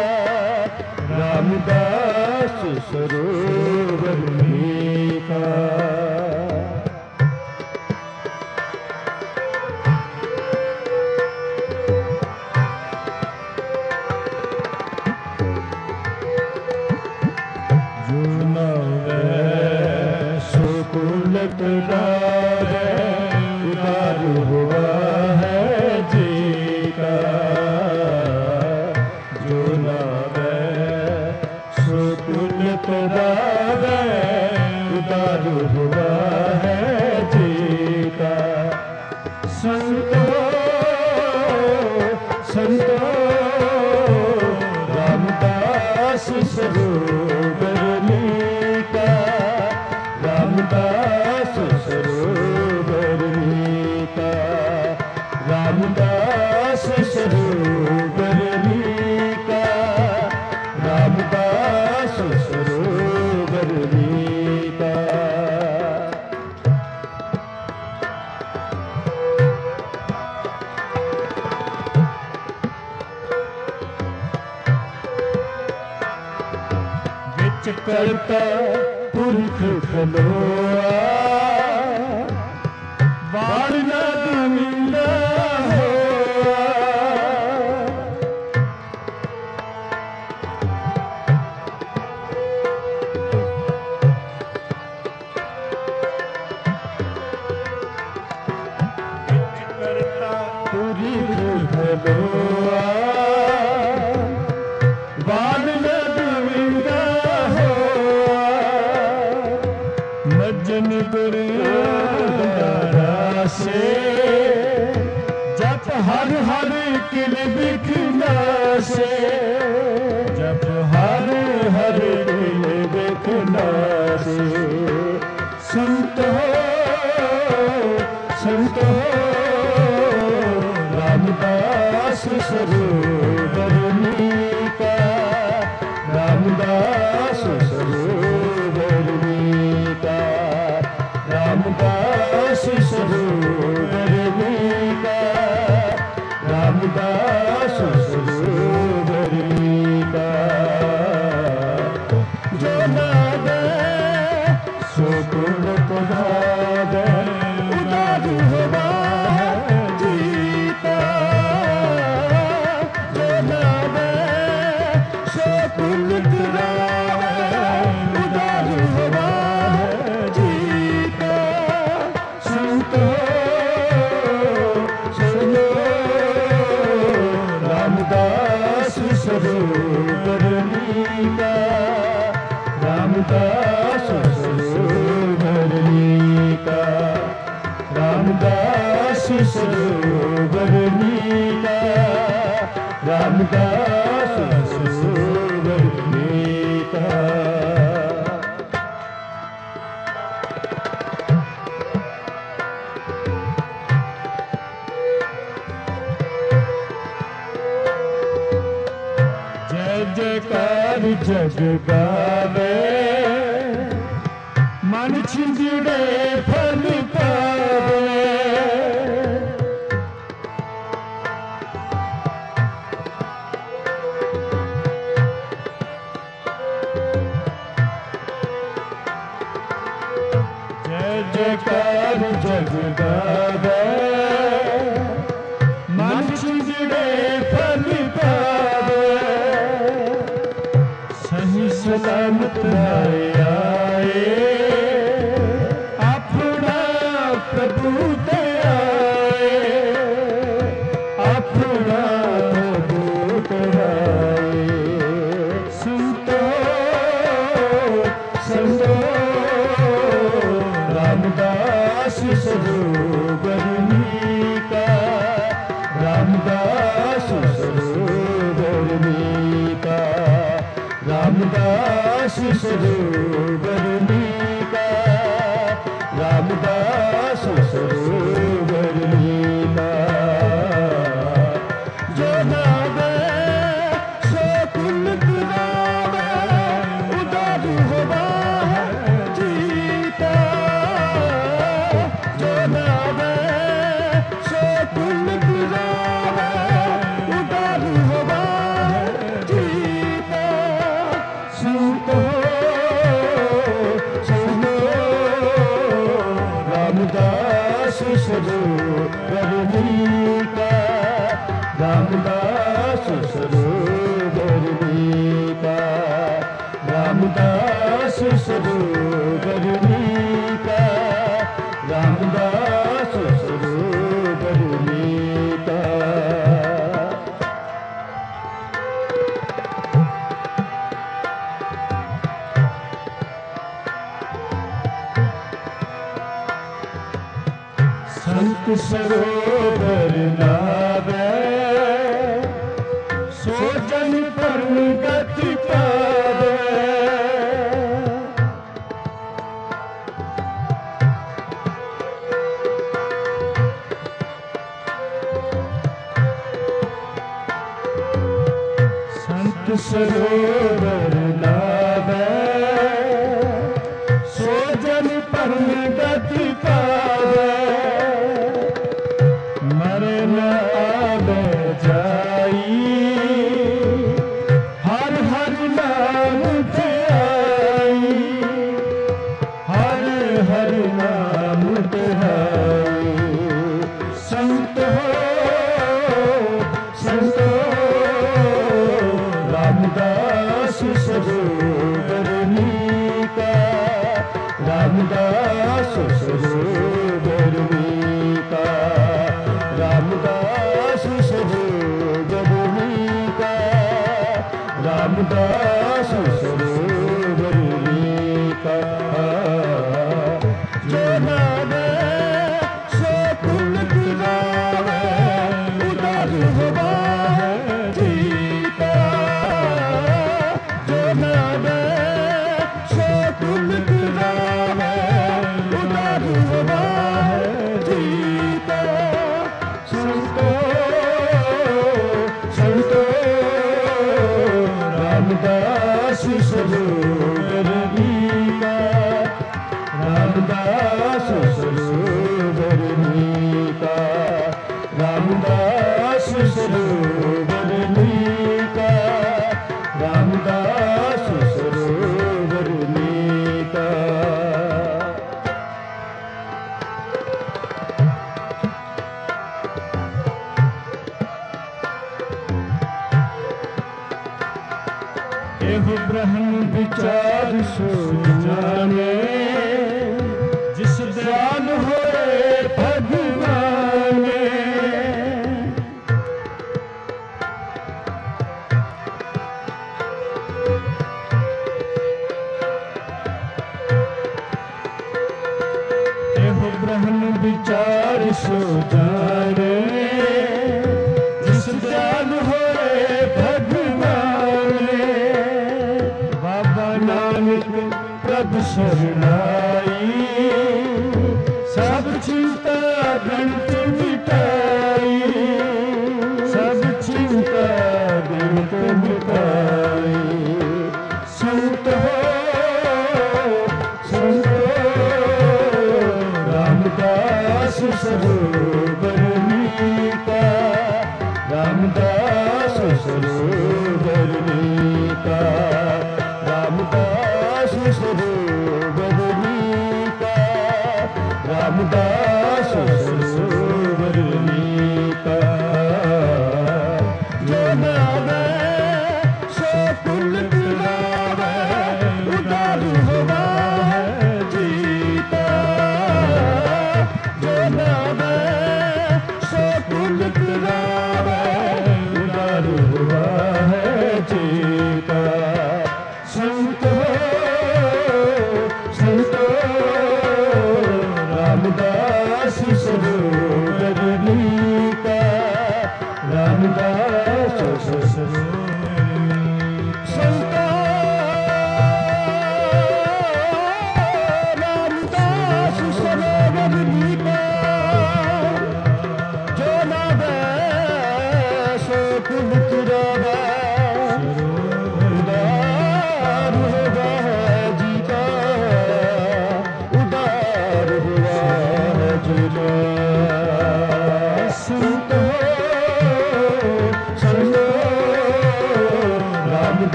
रामदास सरोवर का। उदार हुआ है जी का। जो नावे सुकुल करावे उदार हुआ है जी का। संतो रामदास सरोवर का, रामदास सरोवर का, रामदास सरोवर का, रामदास सरोवर का। विच करता पुरख खलोआ बाढ़ न मिला होआ। करता पुरख खलोआ बाढ़ न मिला होआ। मज्जन गुरदारा से जप हर हर किल बिखना से, जप हर हर किल बिखना से। संत हो रामदास सरोवर का, रामदास सरोवर का, रामदास सरोवर का, रामदास सरोवर का। जो नावे सुकुल करावे उदार हुआ है जी का। जो नावे सुकुल करावे उदार हुआ है जी का। संतो रामदास सरोवर का, रामदास सरोवर का, रामदास सरोवर का, रामदास सरोवर का। जय जयकार जग गावे मन छिंजड़े फल पावे। जगावे मन चिंजड़े फल पावे सही सलामत आए अपना प्रभु ते आए अपना प्रभु ते आए संतो संतो रामदास सरोवर मीका रामदास सरोवर मीका रामदास सरोवर मीका रामदास सरोवर मीका जो नावे सो कुल गुनावे उदार होवा है जीता जो नावे सो कुल गुनावे उदार होवा है जीता सुनो सुनो रामदास सरोवर मीका रामदास सरोवर मीका रामदास सरोवर मीका रामदास सरोवर मीका संत सरोवर नावे सो जन परम गति पावे संत सरोवर नावे सो जन परम गति पावे मरे न आवे जाई हर हर नाम ते आई हर हर नाम ते आई संत हो रामदास सरोवर मीका रामदास सरोवर मीका रामदास सरोवर मीका रामदास सरोवर मीका जो नावे सो कुल गुनावे उदार होवा है जीता जो नावे सो कुल गुनावे उदार होवा है जीता संतो संतो रामदास सरोवर मीका रामदास सरोवर मीका रामदास सरोवर मीका रामदास सरोवर मीका एहो ब्रह्म विचार सो जाने जिस दयाल होए भगवाने एहो ब्रह्म विचार सो जाने जिस दयाल होए भगवाने बाबा नानक प्रभु शरणाई सब चिंता गणित मिटाई सब चिंता गणित मिटाई संत हो रामदास सरोवर मीका रामदास सरोवर मीका रामदास सरोवर मीका रामदास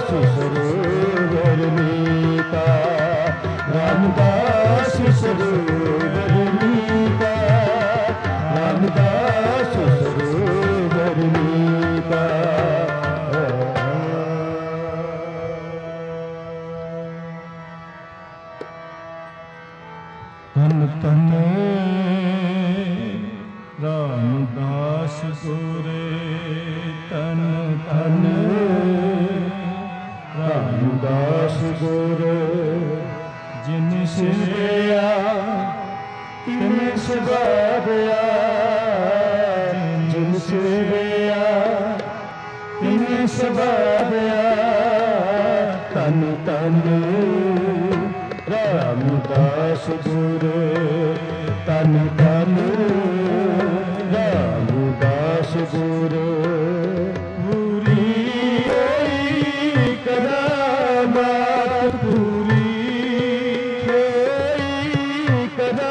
सरोवर मीता, रामदास सरोवर मीता, रामदास सरोवर मीता। धन धन रामदास गोरे, धन धन रामदास गोरे, जिन सिया तिन सवारिया, जिन सिया तिन सवारिया। धन धन रामदास गुरु, धन धन रामदास गुरु। पूरी होई करामात, पूरी होई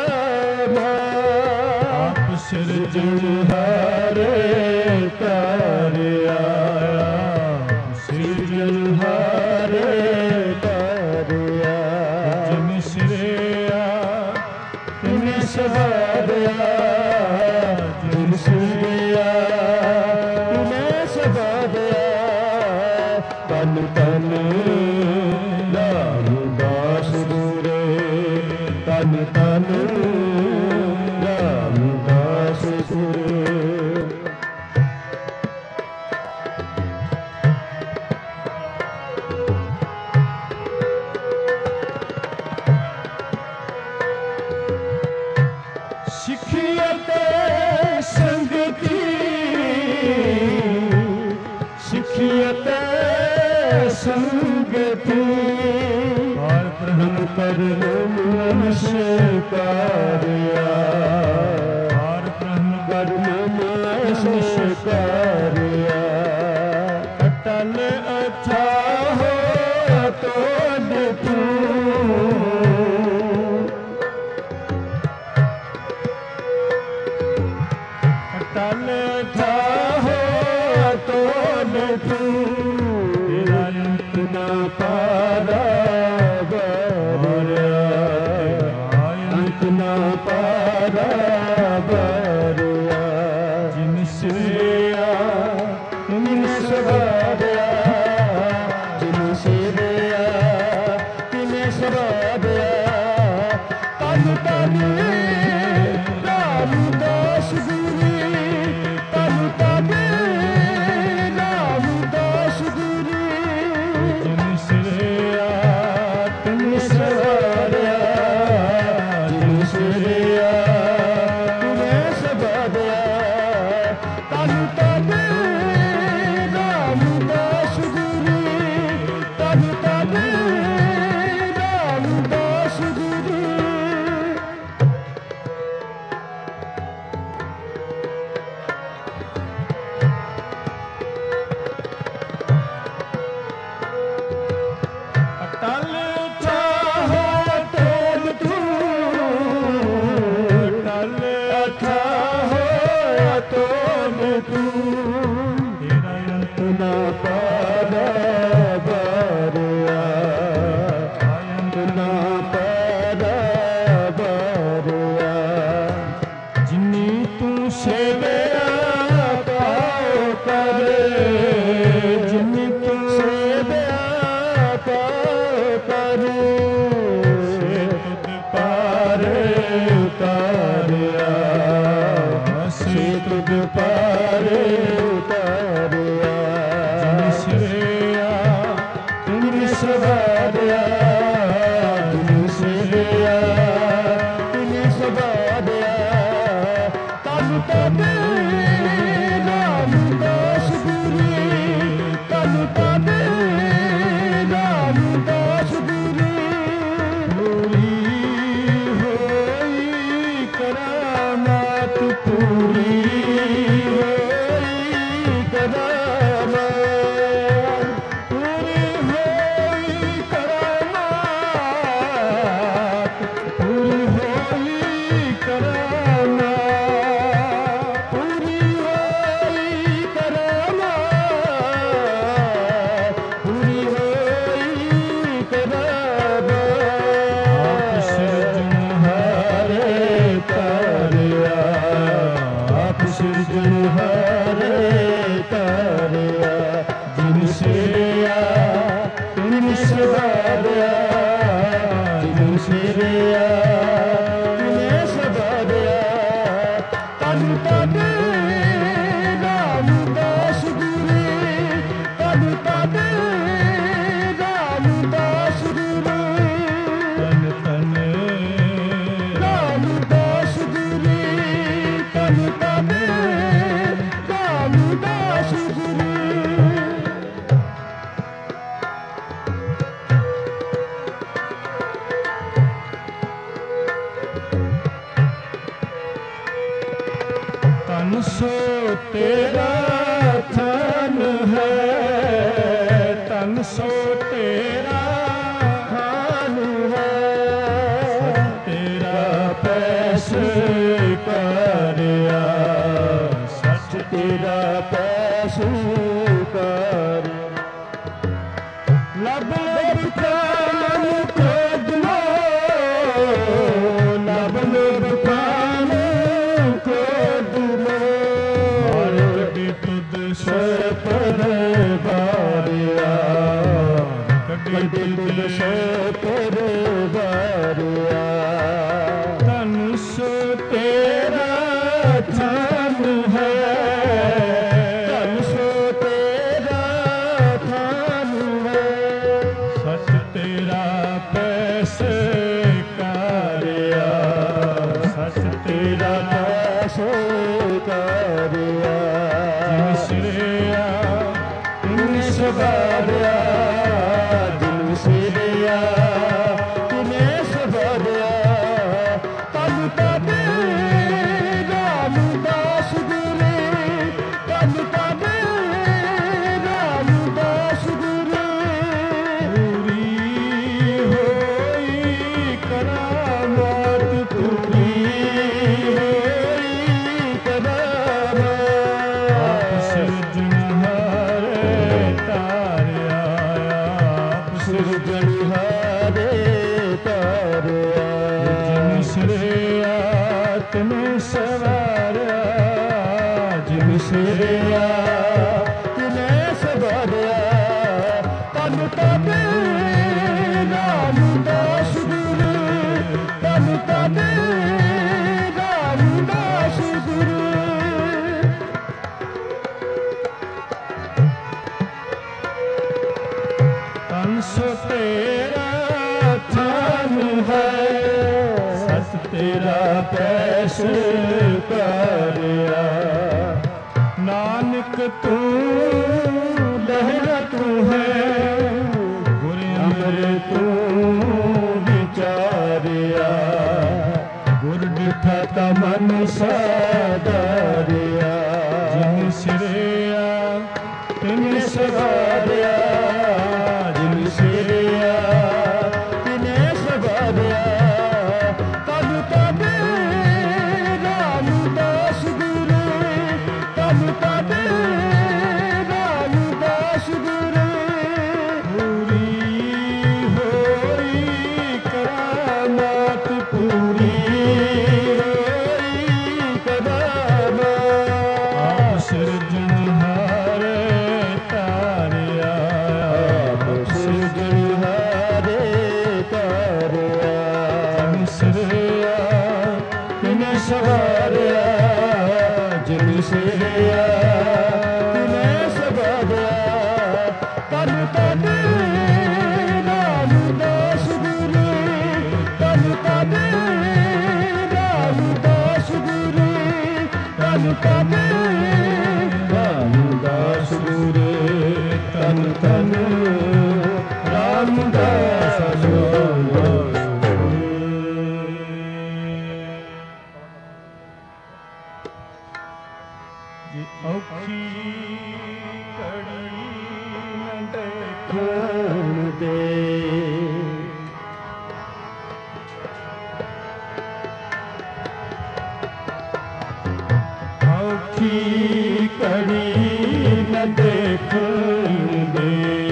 करामात। आप सिरजनहारे तारिया, सिरजनहारे तारिया। जिन सिरया तिन सवारिया, जिन सिरया तिन सवारिया। धन धन रामदास गुरे, धन धन रामदास गुरे। सिखियते संगति, सिखियते संगति। पार ब्रह्म कर नमस्कारिया, पार ब्रह्म कर नमस्कारिया। अटल अथाह तोड़ तू, अटल अथाह तोड़ तू। तेरा अंत न पारा बारिया, अंत न पारा बारिया। जिन सिरया तिन सवारिया, जिन सिरया तिन सवारिया। तन तन रामदास गुरु, तन तन रामदास गुरु। जिन सिरया तिन सवारिया, जिन सिरया तिन सवारिया। तन तन रामदास गुरु, तन तन रामदास गुरु। अटल अथाह तोड़ तू, अटल अथाह तोड़ तू। तेरा अंत न पारा बारिया, अंत न पारा बारिया। जिन्नी तू सेवया पाओ करे, जिन्नी तू सेवया पाओ करे। से तुद पारे उतारिया, से तुद पारे उतारिया। जिन सिरया तिन सवारिया, जिन सिरया तिन सवारिया। तन तन रामदास गुरु, तन तन रामदास गुरु। पूरी होई करामात, पूरी होई करामात, पूरी होई ਤਨ ਰਾਮਦਾਸ ਗੁਰੂ ਤਨ ਤਨ ਰਾਮਦਾਸ ਗੁਰੂ ਤਨ ਤਨ ਰਾਮਦਾਸ ਗੁਰੂ ਤਨ ਸੋ ਤੇਰਾ ਥਨ ਹੈ ਤਨ ਸੋ ਤੇਰਾ ਥਨ ਹੈ ਤੇਰਾ ਪੈਸ ਕਰਿਆ ਸੱਚ ਤੇਰਾ ਪੈਸ ਕਰ ਲੱਭ ਲੱਭ ਕਾਨ ਕੋਦਮੋ ਲੱਭ ਲੱਭ ਕਾਨ ਕੋਦਮੋ ਹਰ ਕੱਢੀ ਤੁਧ ਸਪਰ ਬਾਰਿਆ ਕੱਢੀ ਤੁਧ ਸਪਰ ਬਾਰਿਆ ਤਨ ਸੋ ਤੇਰਾ ਥਨ ਹੈ ਧਨ ਸੋ ਤੇਰਾ ਥਨ ਹੈ ਸੱਚ ਤੇਰਾ ਪੈਸ ਕਰਿਆ ਸੱਚ ਤੇਰਾ ਪੈਸ ਕਰਿਆ ਜਿਨ ਸਿਰਿਆ ਤਿਨ ਸਵਾਰਿਆ ਜਿਨ ਸਿਰਿਆ ਤਿਨੇ ਸਵਾਰਿਆ ਤਨ ਤਨ ਰਾਮਦਾਸ ਗੁਰੂ ਤਨ ਤਨ ਰਾਮਦਾਸ ਗੁਰੂ ਪੂਰੀ ਹੋਈ ਕਰਾਮਾਤ ਪੂਰੀ ਹੋਈ ਕਰਾਮਾਤ ਆਪ ਸਿਰਜਣਹਾਰੇ ਤਾਰਿਆ ਆਪ ਸਿਰਜਣਹਾਰੇ ਤਾਰਿਆ ਜਿਨ ਸਿਰਿਆ ਤਿਨੇ ਸਵਾਰਿਆ ਜਿਨ ਸਿਰਿਆ ਤਿਨੇ ਸਵਾਰਿਆ ਤਨ ਤਨ ਰਾਮਦਾਸ ਗੁਰੂ ਤਨ ਤਨ ਰਾਮਦਾਸ ਗੁਰੂ ਤਨ ਸੋ ਤੇਰਾ ਥਨ ਹੈ ਸਤ ਤੇਰਾ ਪੈਸ ਕਰਿਆ ਨਾਨਕ ਤੂੰ ਲਹਿਰਾ ਤੂੰ ਹੈ ਗੁਰ ਅਮਰ ਤੂੰ ਵਿਚਾਰਿਆ ਗੁਰ ਡਿਠਾ ਤਾ ਮਨ ਸਾਧਾਰਿਆ ਜਿਨ ਸਿਰਿਆ ਤਿਨ ਸਵਾਰਿਆ ਜਿਨ ਸਿਰਿਆ ਤਿਨੇ ਸਵਾਰਿਆ ਤਨ ਤਨ ਰਾਮਦਾਸ ਗੁਰੂ ਤਨ ਤਨ ਰਾਮਦਾਸ ਗੁਰੂ ਪੂਰੀ ਹੋਈ ਕਰਾਮਾਤ ਪੂਰੀ ਹੋਈ ਕਰਾਮਾਤ ਆਪ ਸਿਰਜਣਹਾਰੇ ਤਾਰਿਆ ਆਪ ਸਿਰਜਣਹਾਰੇ ਤਾਰਿਆ ਤਨ ਸਿਰਿਆ ਤਿਨੇ ਸਵਾਰਿਆ ਜਿਨ ਸਿਰਿਆ ਤਿਨੇ ਸਵਾਰਿਆ ਤਨ ਤਨ ਰਾਮਦਾਸ ਗੁਰੂ ਤਨ ਤਨ ਰਾਮਦਾਸ ਗੁਰੂ ਤਨ ਤਨ ਰਾਮਦਾਸ ਗੁਰੂ ਤਨ ਤਨ ਰਾਮਦਾਸ ਗੁਰੂ ਜੀ ਔਖੀ ਘੜੀ ਨ ਦੇਖ ਖਣ ਦੇ ਔਖੀ ਘੜੀ ਨ ਦੇਖਣ ਦੇ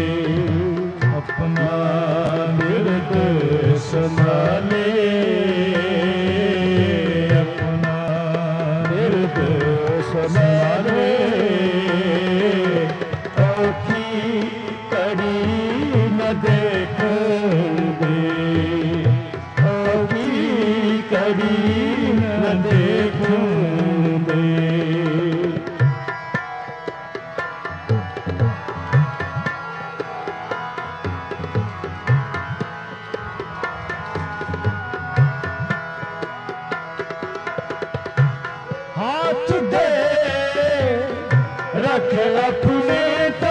ਆਪਣਾ ਬਿਰਦ ਸੰਭਾਲੇ ਆਪਣਾ ਬਿਰਦ ਸੰਭਾਲੇ ਔਖੀ ਘੜੀ ਨ ਦੇਖ रखे अपने तो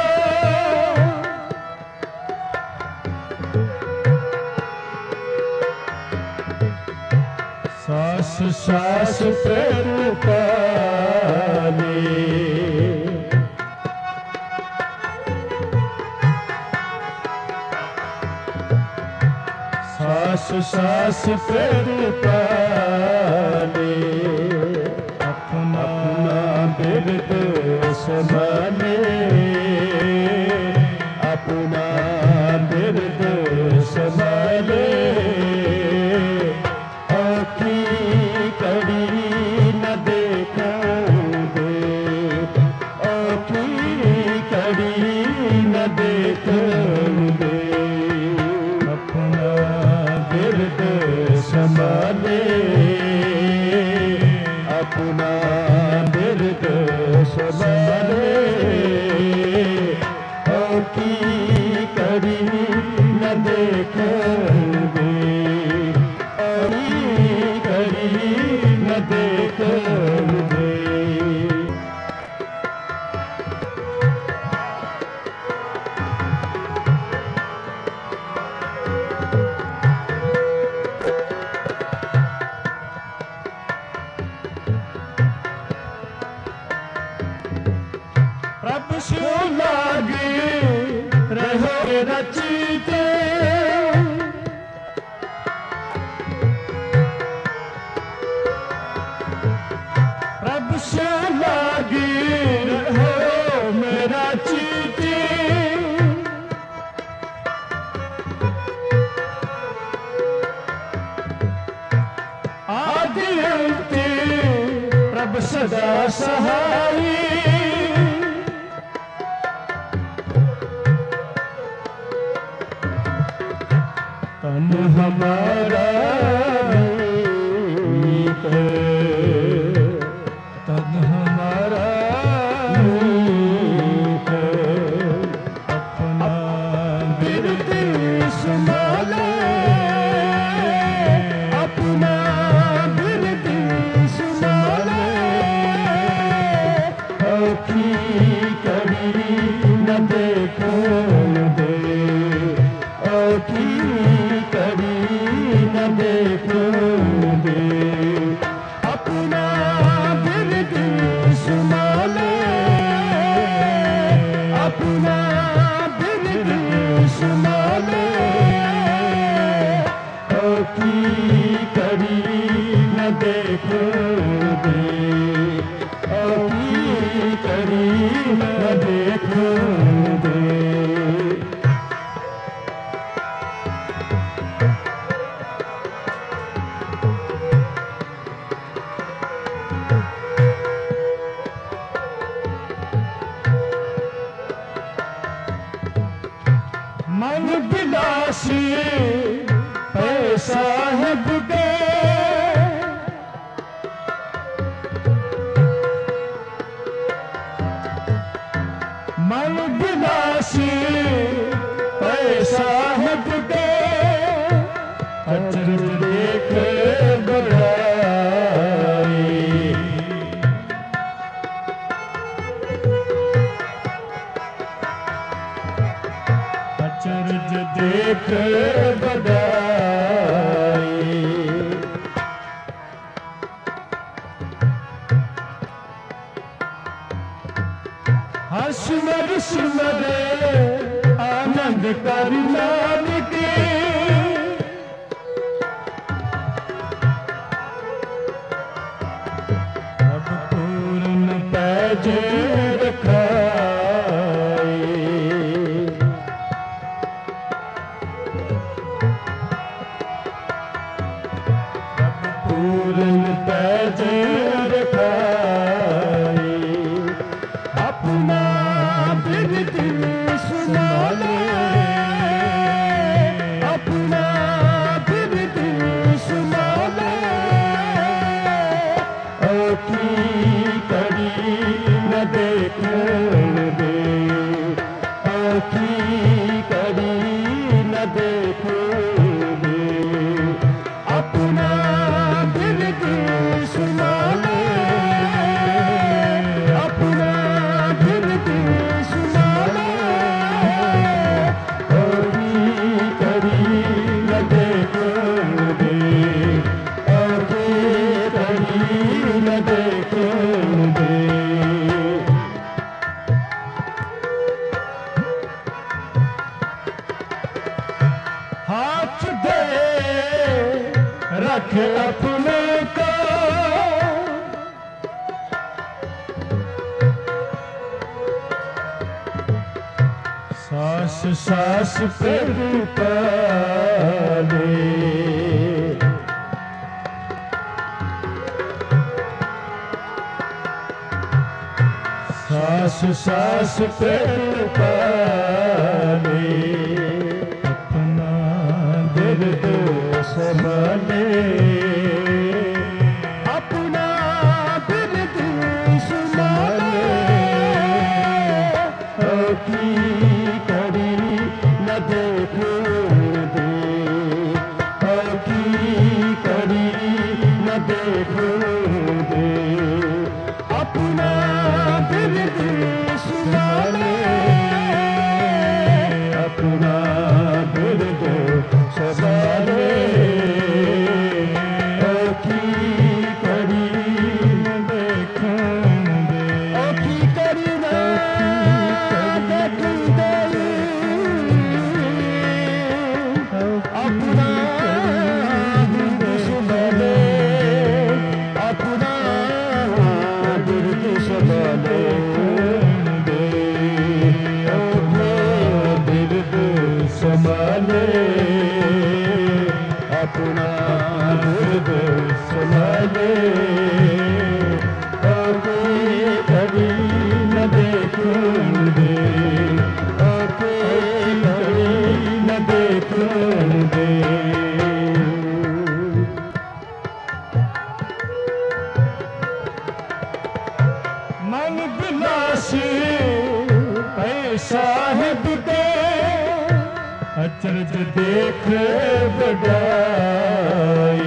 सास सास प्रेम पाले सास सास प्रेम पाले अपना बिरद संभाले अपना बिरद संभाले आँखी कड़ी न देखोगे आँखी कड़ी न देखोगे अपना बिरद संभाले अपना बिरद संभाले आँखी कड़ी न देखोगे आँखी कड़ी न देखोगे प्रभु सो लागे रहो रचते प्रभु सो लागे रहो मेरा चीते आदि अंते प्रभु सदा सहाई तन हमारा मीत तन हमारा मीत अपना बिरद संभाले अपना बिरद संभाले आँखी कड़ी न देखोगे आँखी कड़ी न देखोगे अपना बिरद संभाले अपना बिरद संभाले आँखी कड़ी न देखोगे आँखी कड़ी न देखोगे मन बिलासी पैसा है बुगे मन बिलासी पैसा है बुगे अचरज देख बड़ाई अचरज देख बड़ाई हसमर सुमरे आनंद कर नानक अब पूर्ण पैज रखाए अब पूर्ण पैज रखाए अपना बिरद संभाले रख अपने को सास सास पर पाले सास सास पर पाले अपना दर्द संभाले अपना दर्द संभाले की कड़ी न देखने दे की कड़ी न देखने दे अपना दर्द संभाले अपना दर्द संभाले अपना दर्द संभाले कभी न देखने दे कभी न देखने दे मन बिलासी साहिब के अचरज देख बड़ाई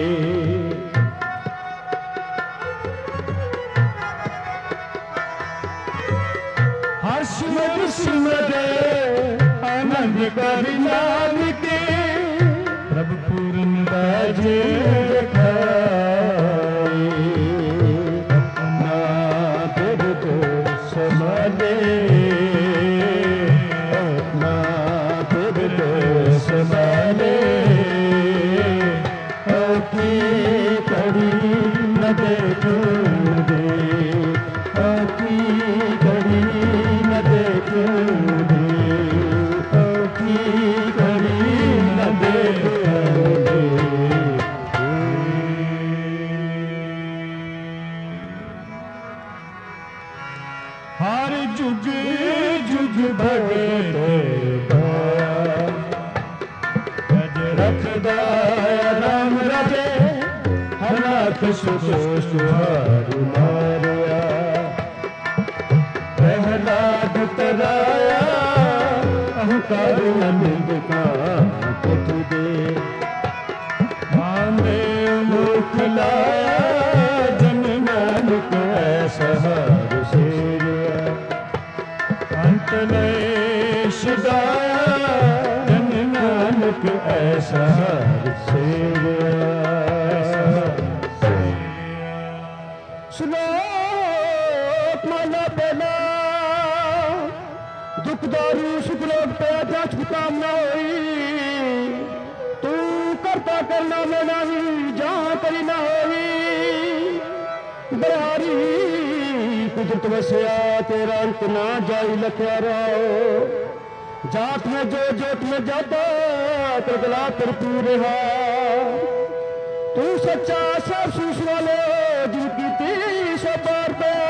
हर्ष में सिमरे आनंद कर नानक प्रभु पूर्ण बाजे अपना दर्द संभाले अपना दर्द संभाले की कड़ी न देखने दे की कड़ी न देखने दे की कड़ी न देखने दे हर जुग जुग भगत रखदा राम राजे हलाक सुख सुहार मारिया प्रहलाद तराया अहंकार नंद का पथ दे माने मुख लाया जन नानक ऐसा हार शेरिया अंत में सदाया जन नानक ऐसा हार शेरिया श्लोक माला बेला दुख दारू सुख लोग पे अध्यक्ष कामना होई तू करता करना में नहीं जहाँ करी ना होई बरारी कुदरत वसया तेरा अंत ना जाई लख्या रहो जात में जो जोत में जाता तरगला तरपूर रहा तू सच्चा सब सूस वाले जिनकी ती सो बार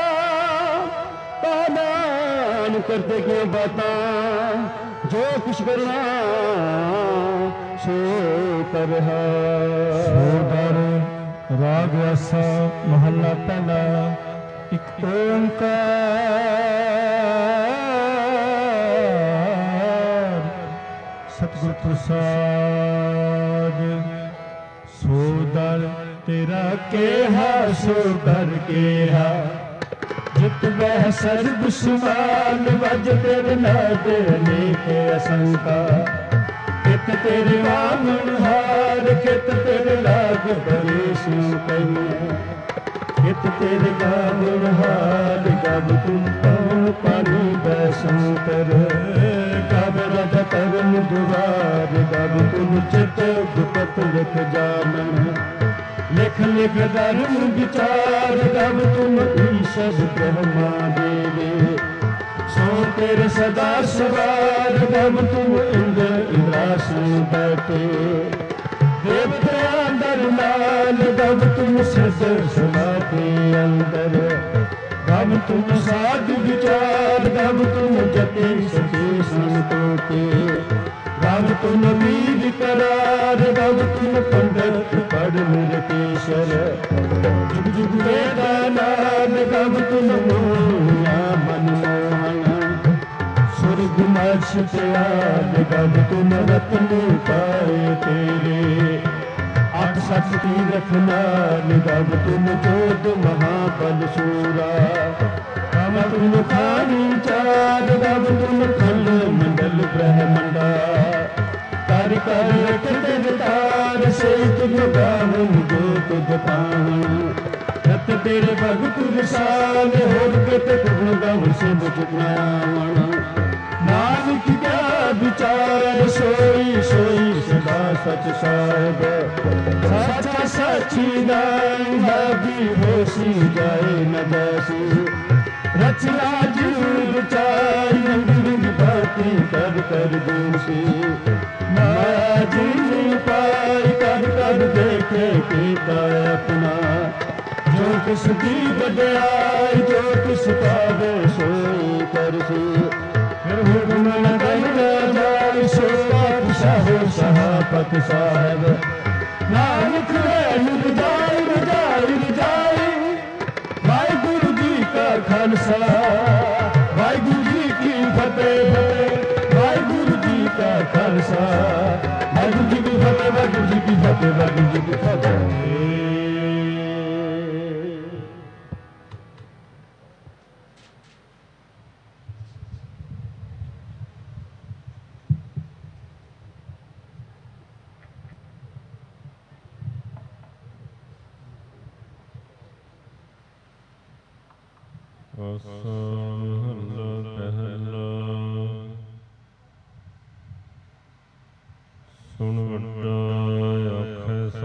पालन करते क्यों बाता जो कुछ करना सो कर सोदर राग ऐसा महला पहला एक ओंकार सतगुर प्रसाद सोदर तेरा केहा सोदर केहा जित वह सर्व सुमान वज तेरे नाद लेके असंका कित तेरे वामन हार कित तेरे लाग बरेसु कहिए कित तेरे गावन हार गब तुम पानी बैसों कर गब रज करम दुआर गब तुम चित गुपत लिख जानन नानक धर्म विचार रब तुम ईशद ब्रह्मा देवे सो तेरे सदा सवार रब तुम इंद्र इंद्रासन बैठे देवते अंदर लाल रब तुम सिर समाते अंदर रब तुम साधु विचार रब तुम जते सते संतो के रब तुम वीर करार रब तुम पंडित पढ़ निरकेश्वर जुग जुग वेदानाद रब तुम मोहिया मनमोहन स्वर्ग मर्ष त्याग रब तुम रत्न पाए तेरे अठ सठ तीरथ नाल रब तुम जोध महाबल सूरा रब तुम खानी चार रब तुम खल मंडल ब्रह्मंडा कर कर रखते तार से तुम गावन जो तुझ पावन रत तेरे भगत विशाल होर के गुण गम से बुझावन नानक क्या विचार सोई सोई सदा सच साहेब साचा साची नाम भी होशी जाए न जैसी रचना जीव चाई रंग बाती कर कर दूसी माया जी पाई कर कर देखे पिता अपना जो किस की बड़ाई जो किस पावे सोई करसी फिर हुक्म लगाई जाए सो साहो सहापत साहब नानक रजाई रजाई रजाई वाहिगुरु जी का खालसा वाहिगुरु जी की फतेह फतेह वाहिगुरु जी का खालसा वाहिगुरु जी की फतेह वाहिगुरु जी की फतेह वाहिगुरु जी की फतेह। ਸੁਣ ਵੱਡਾ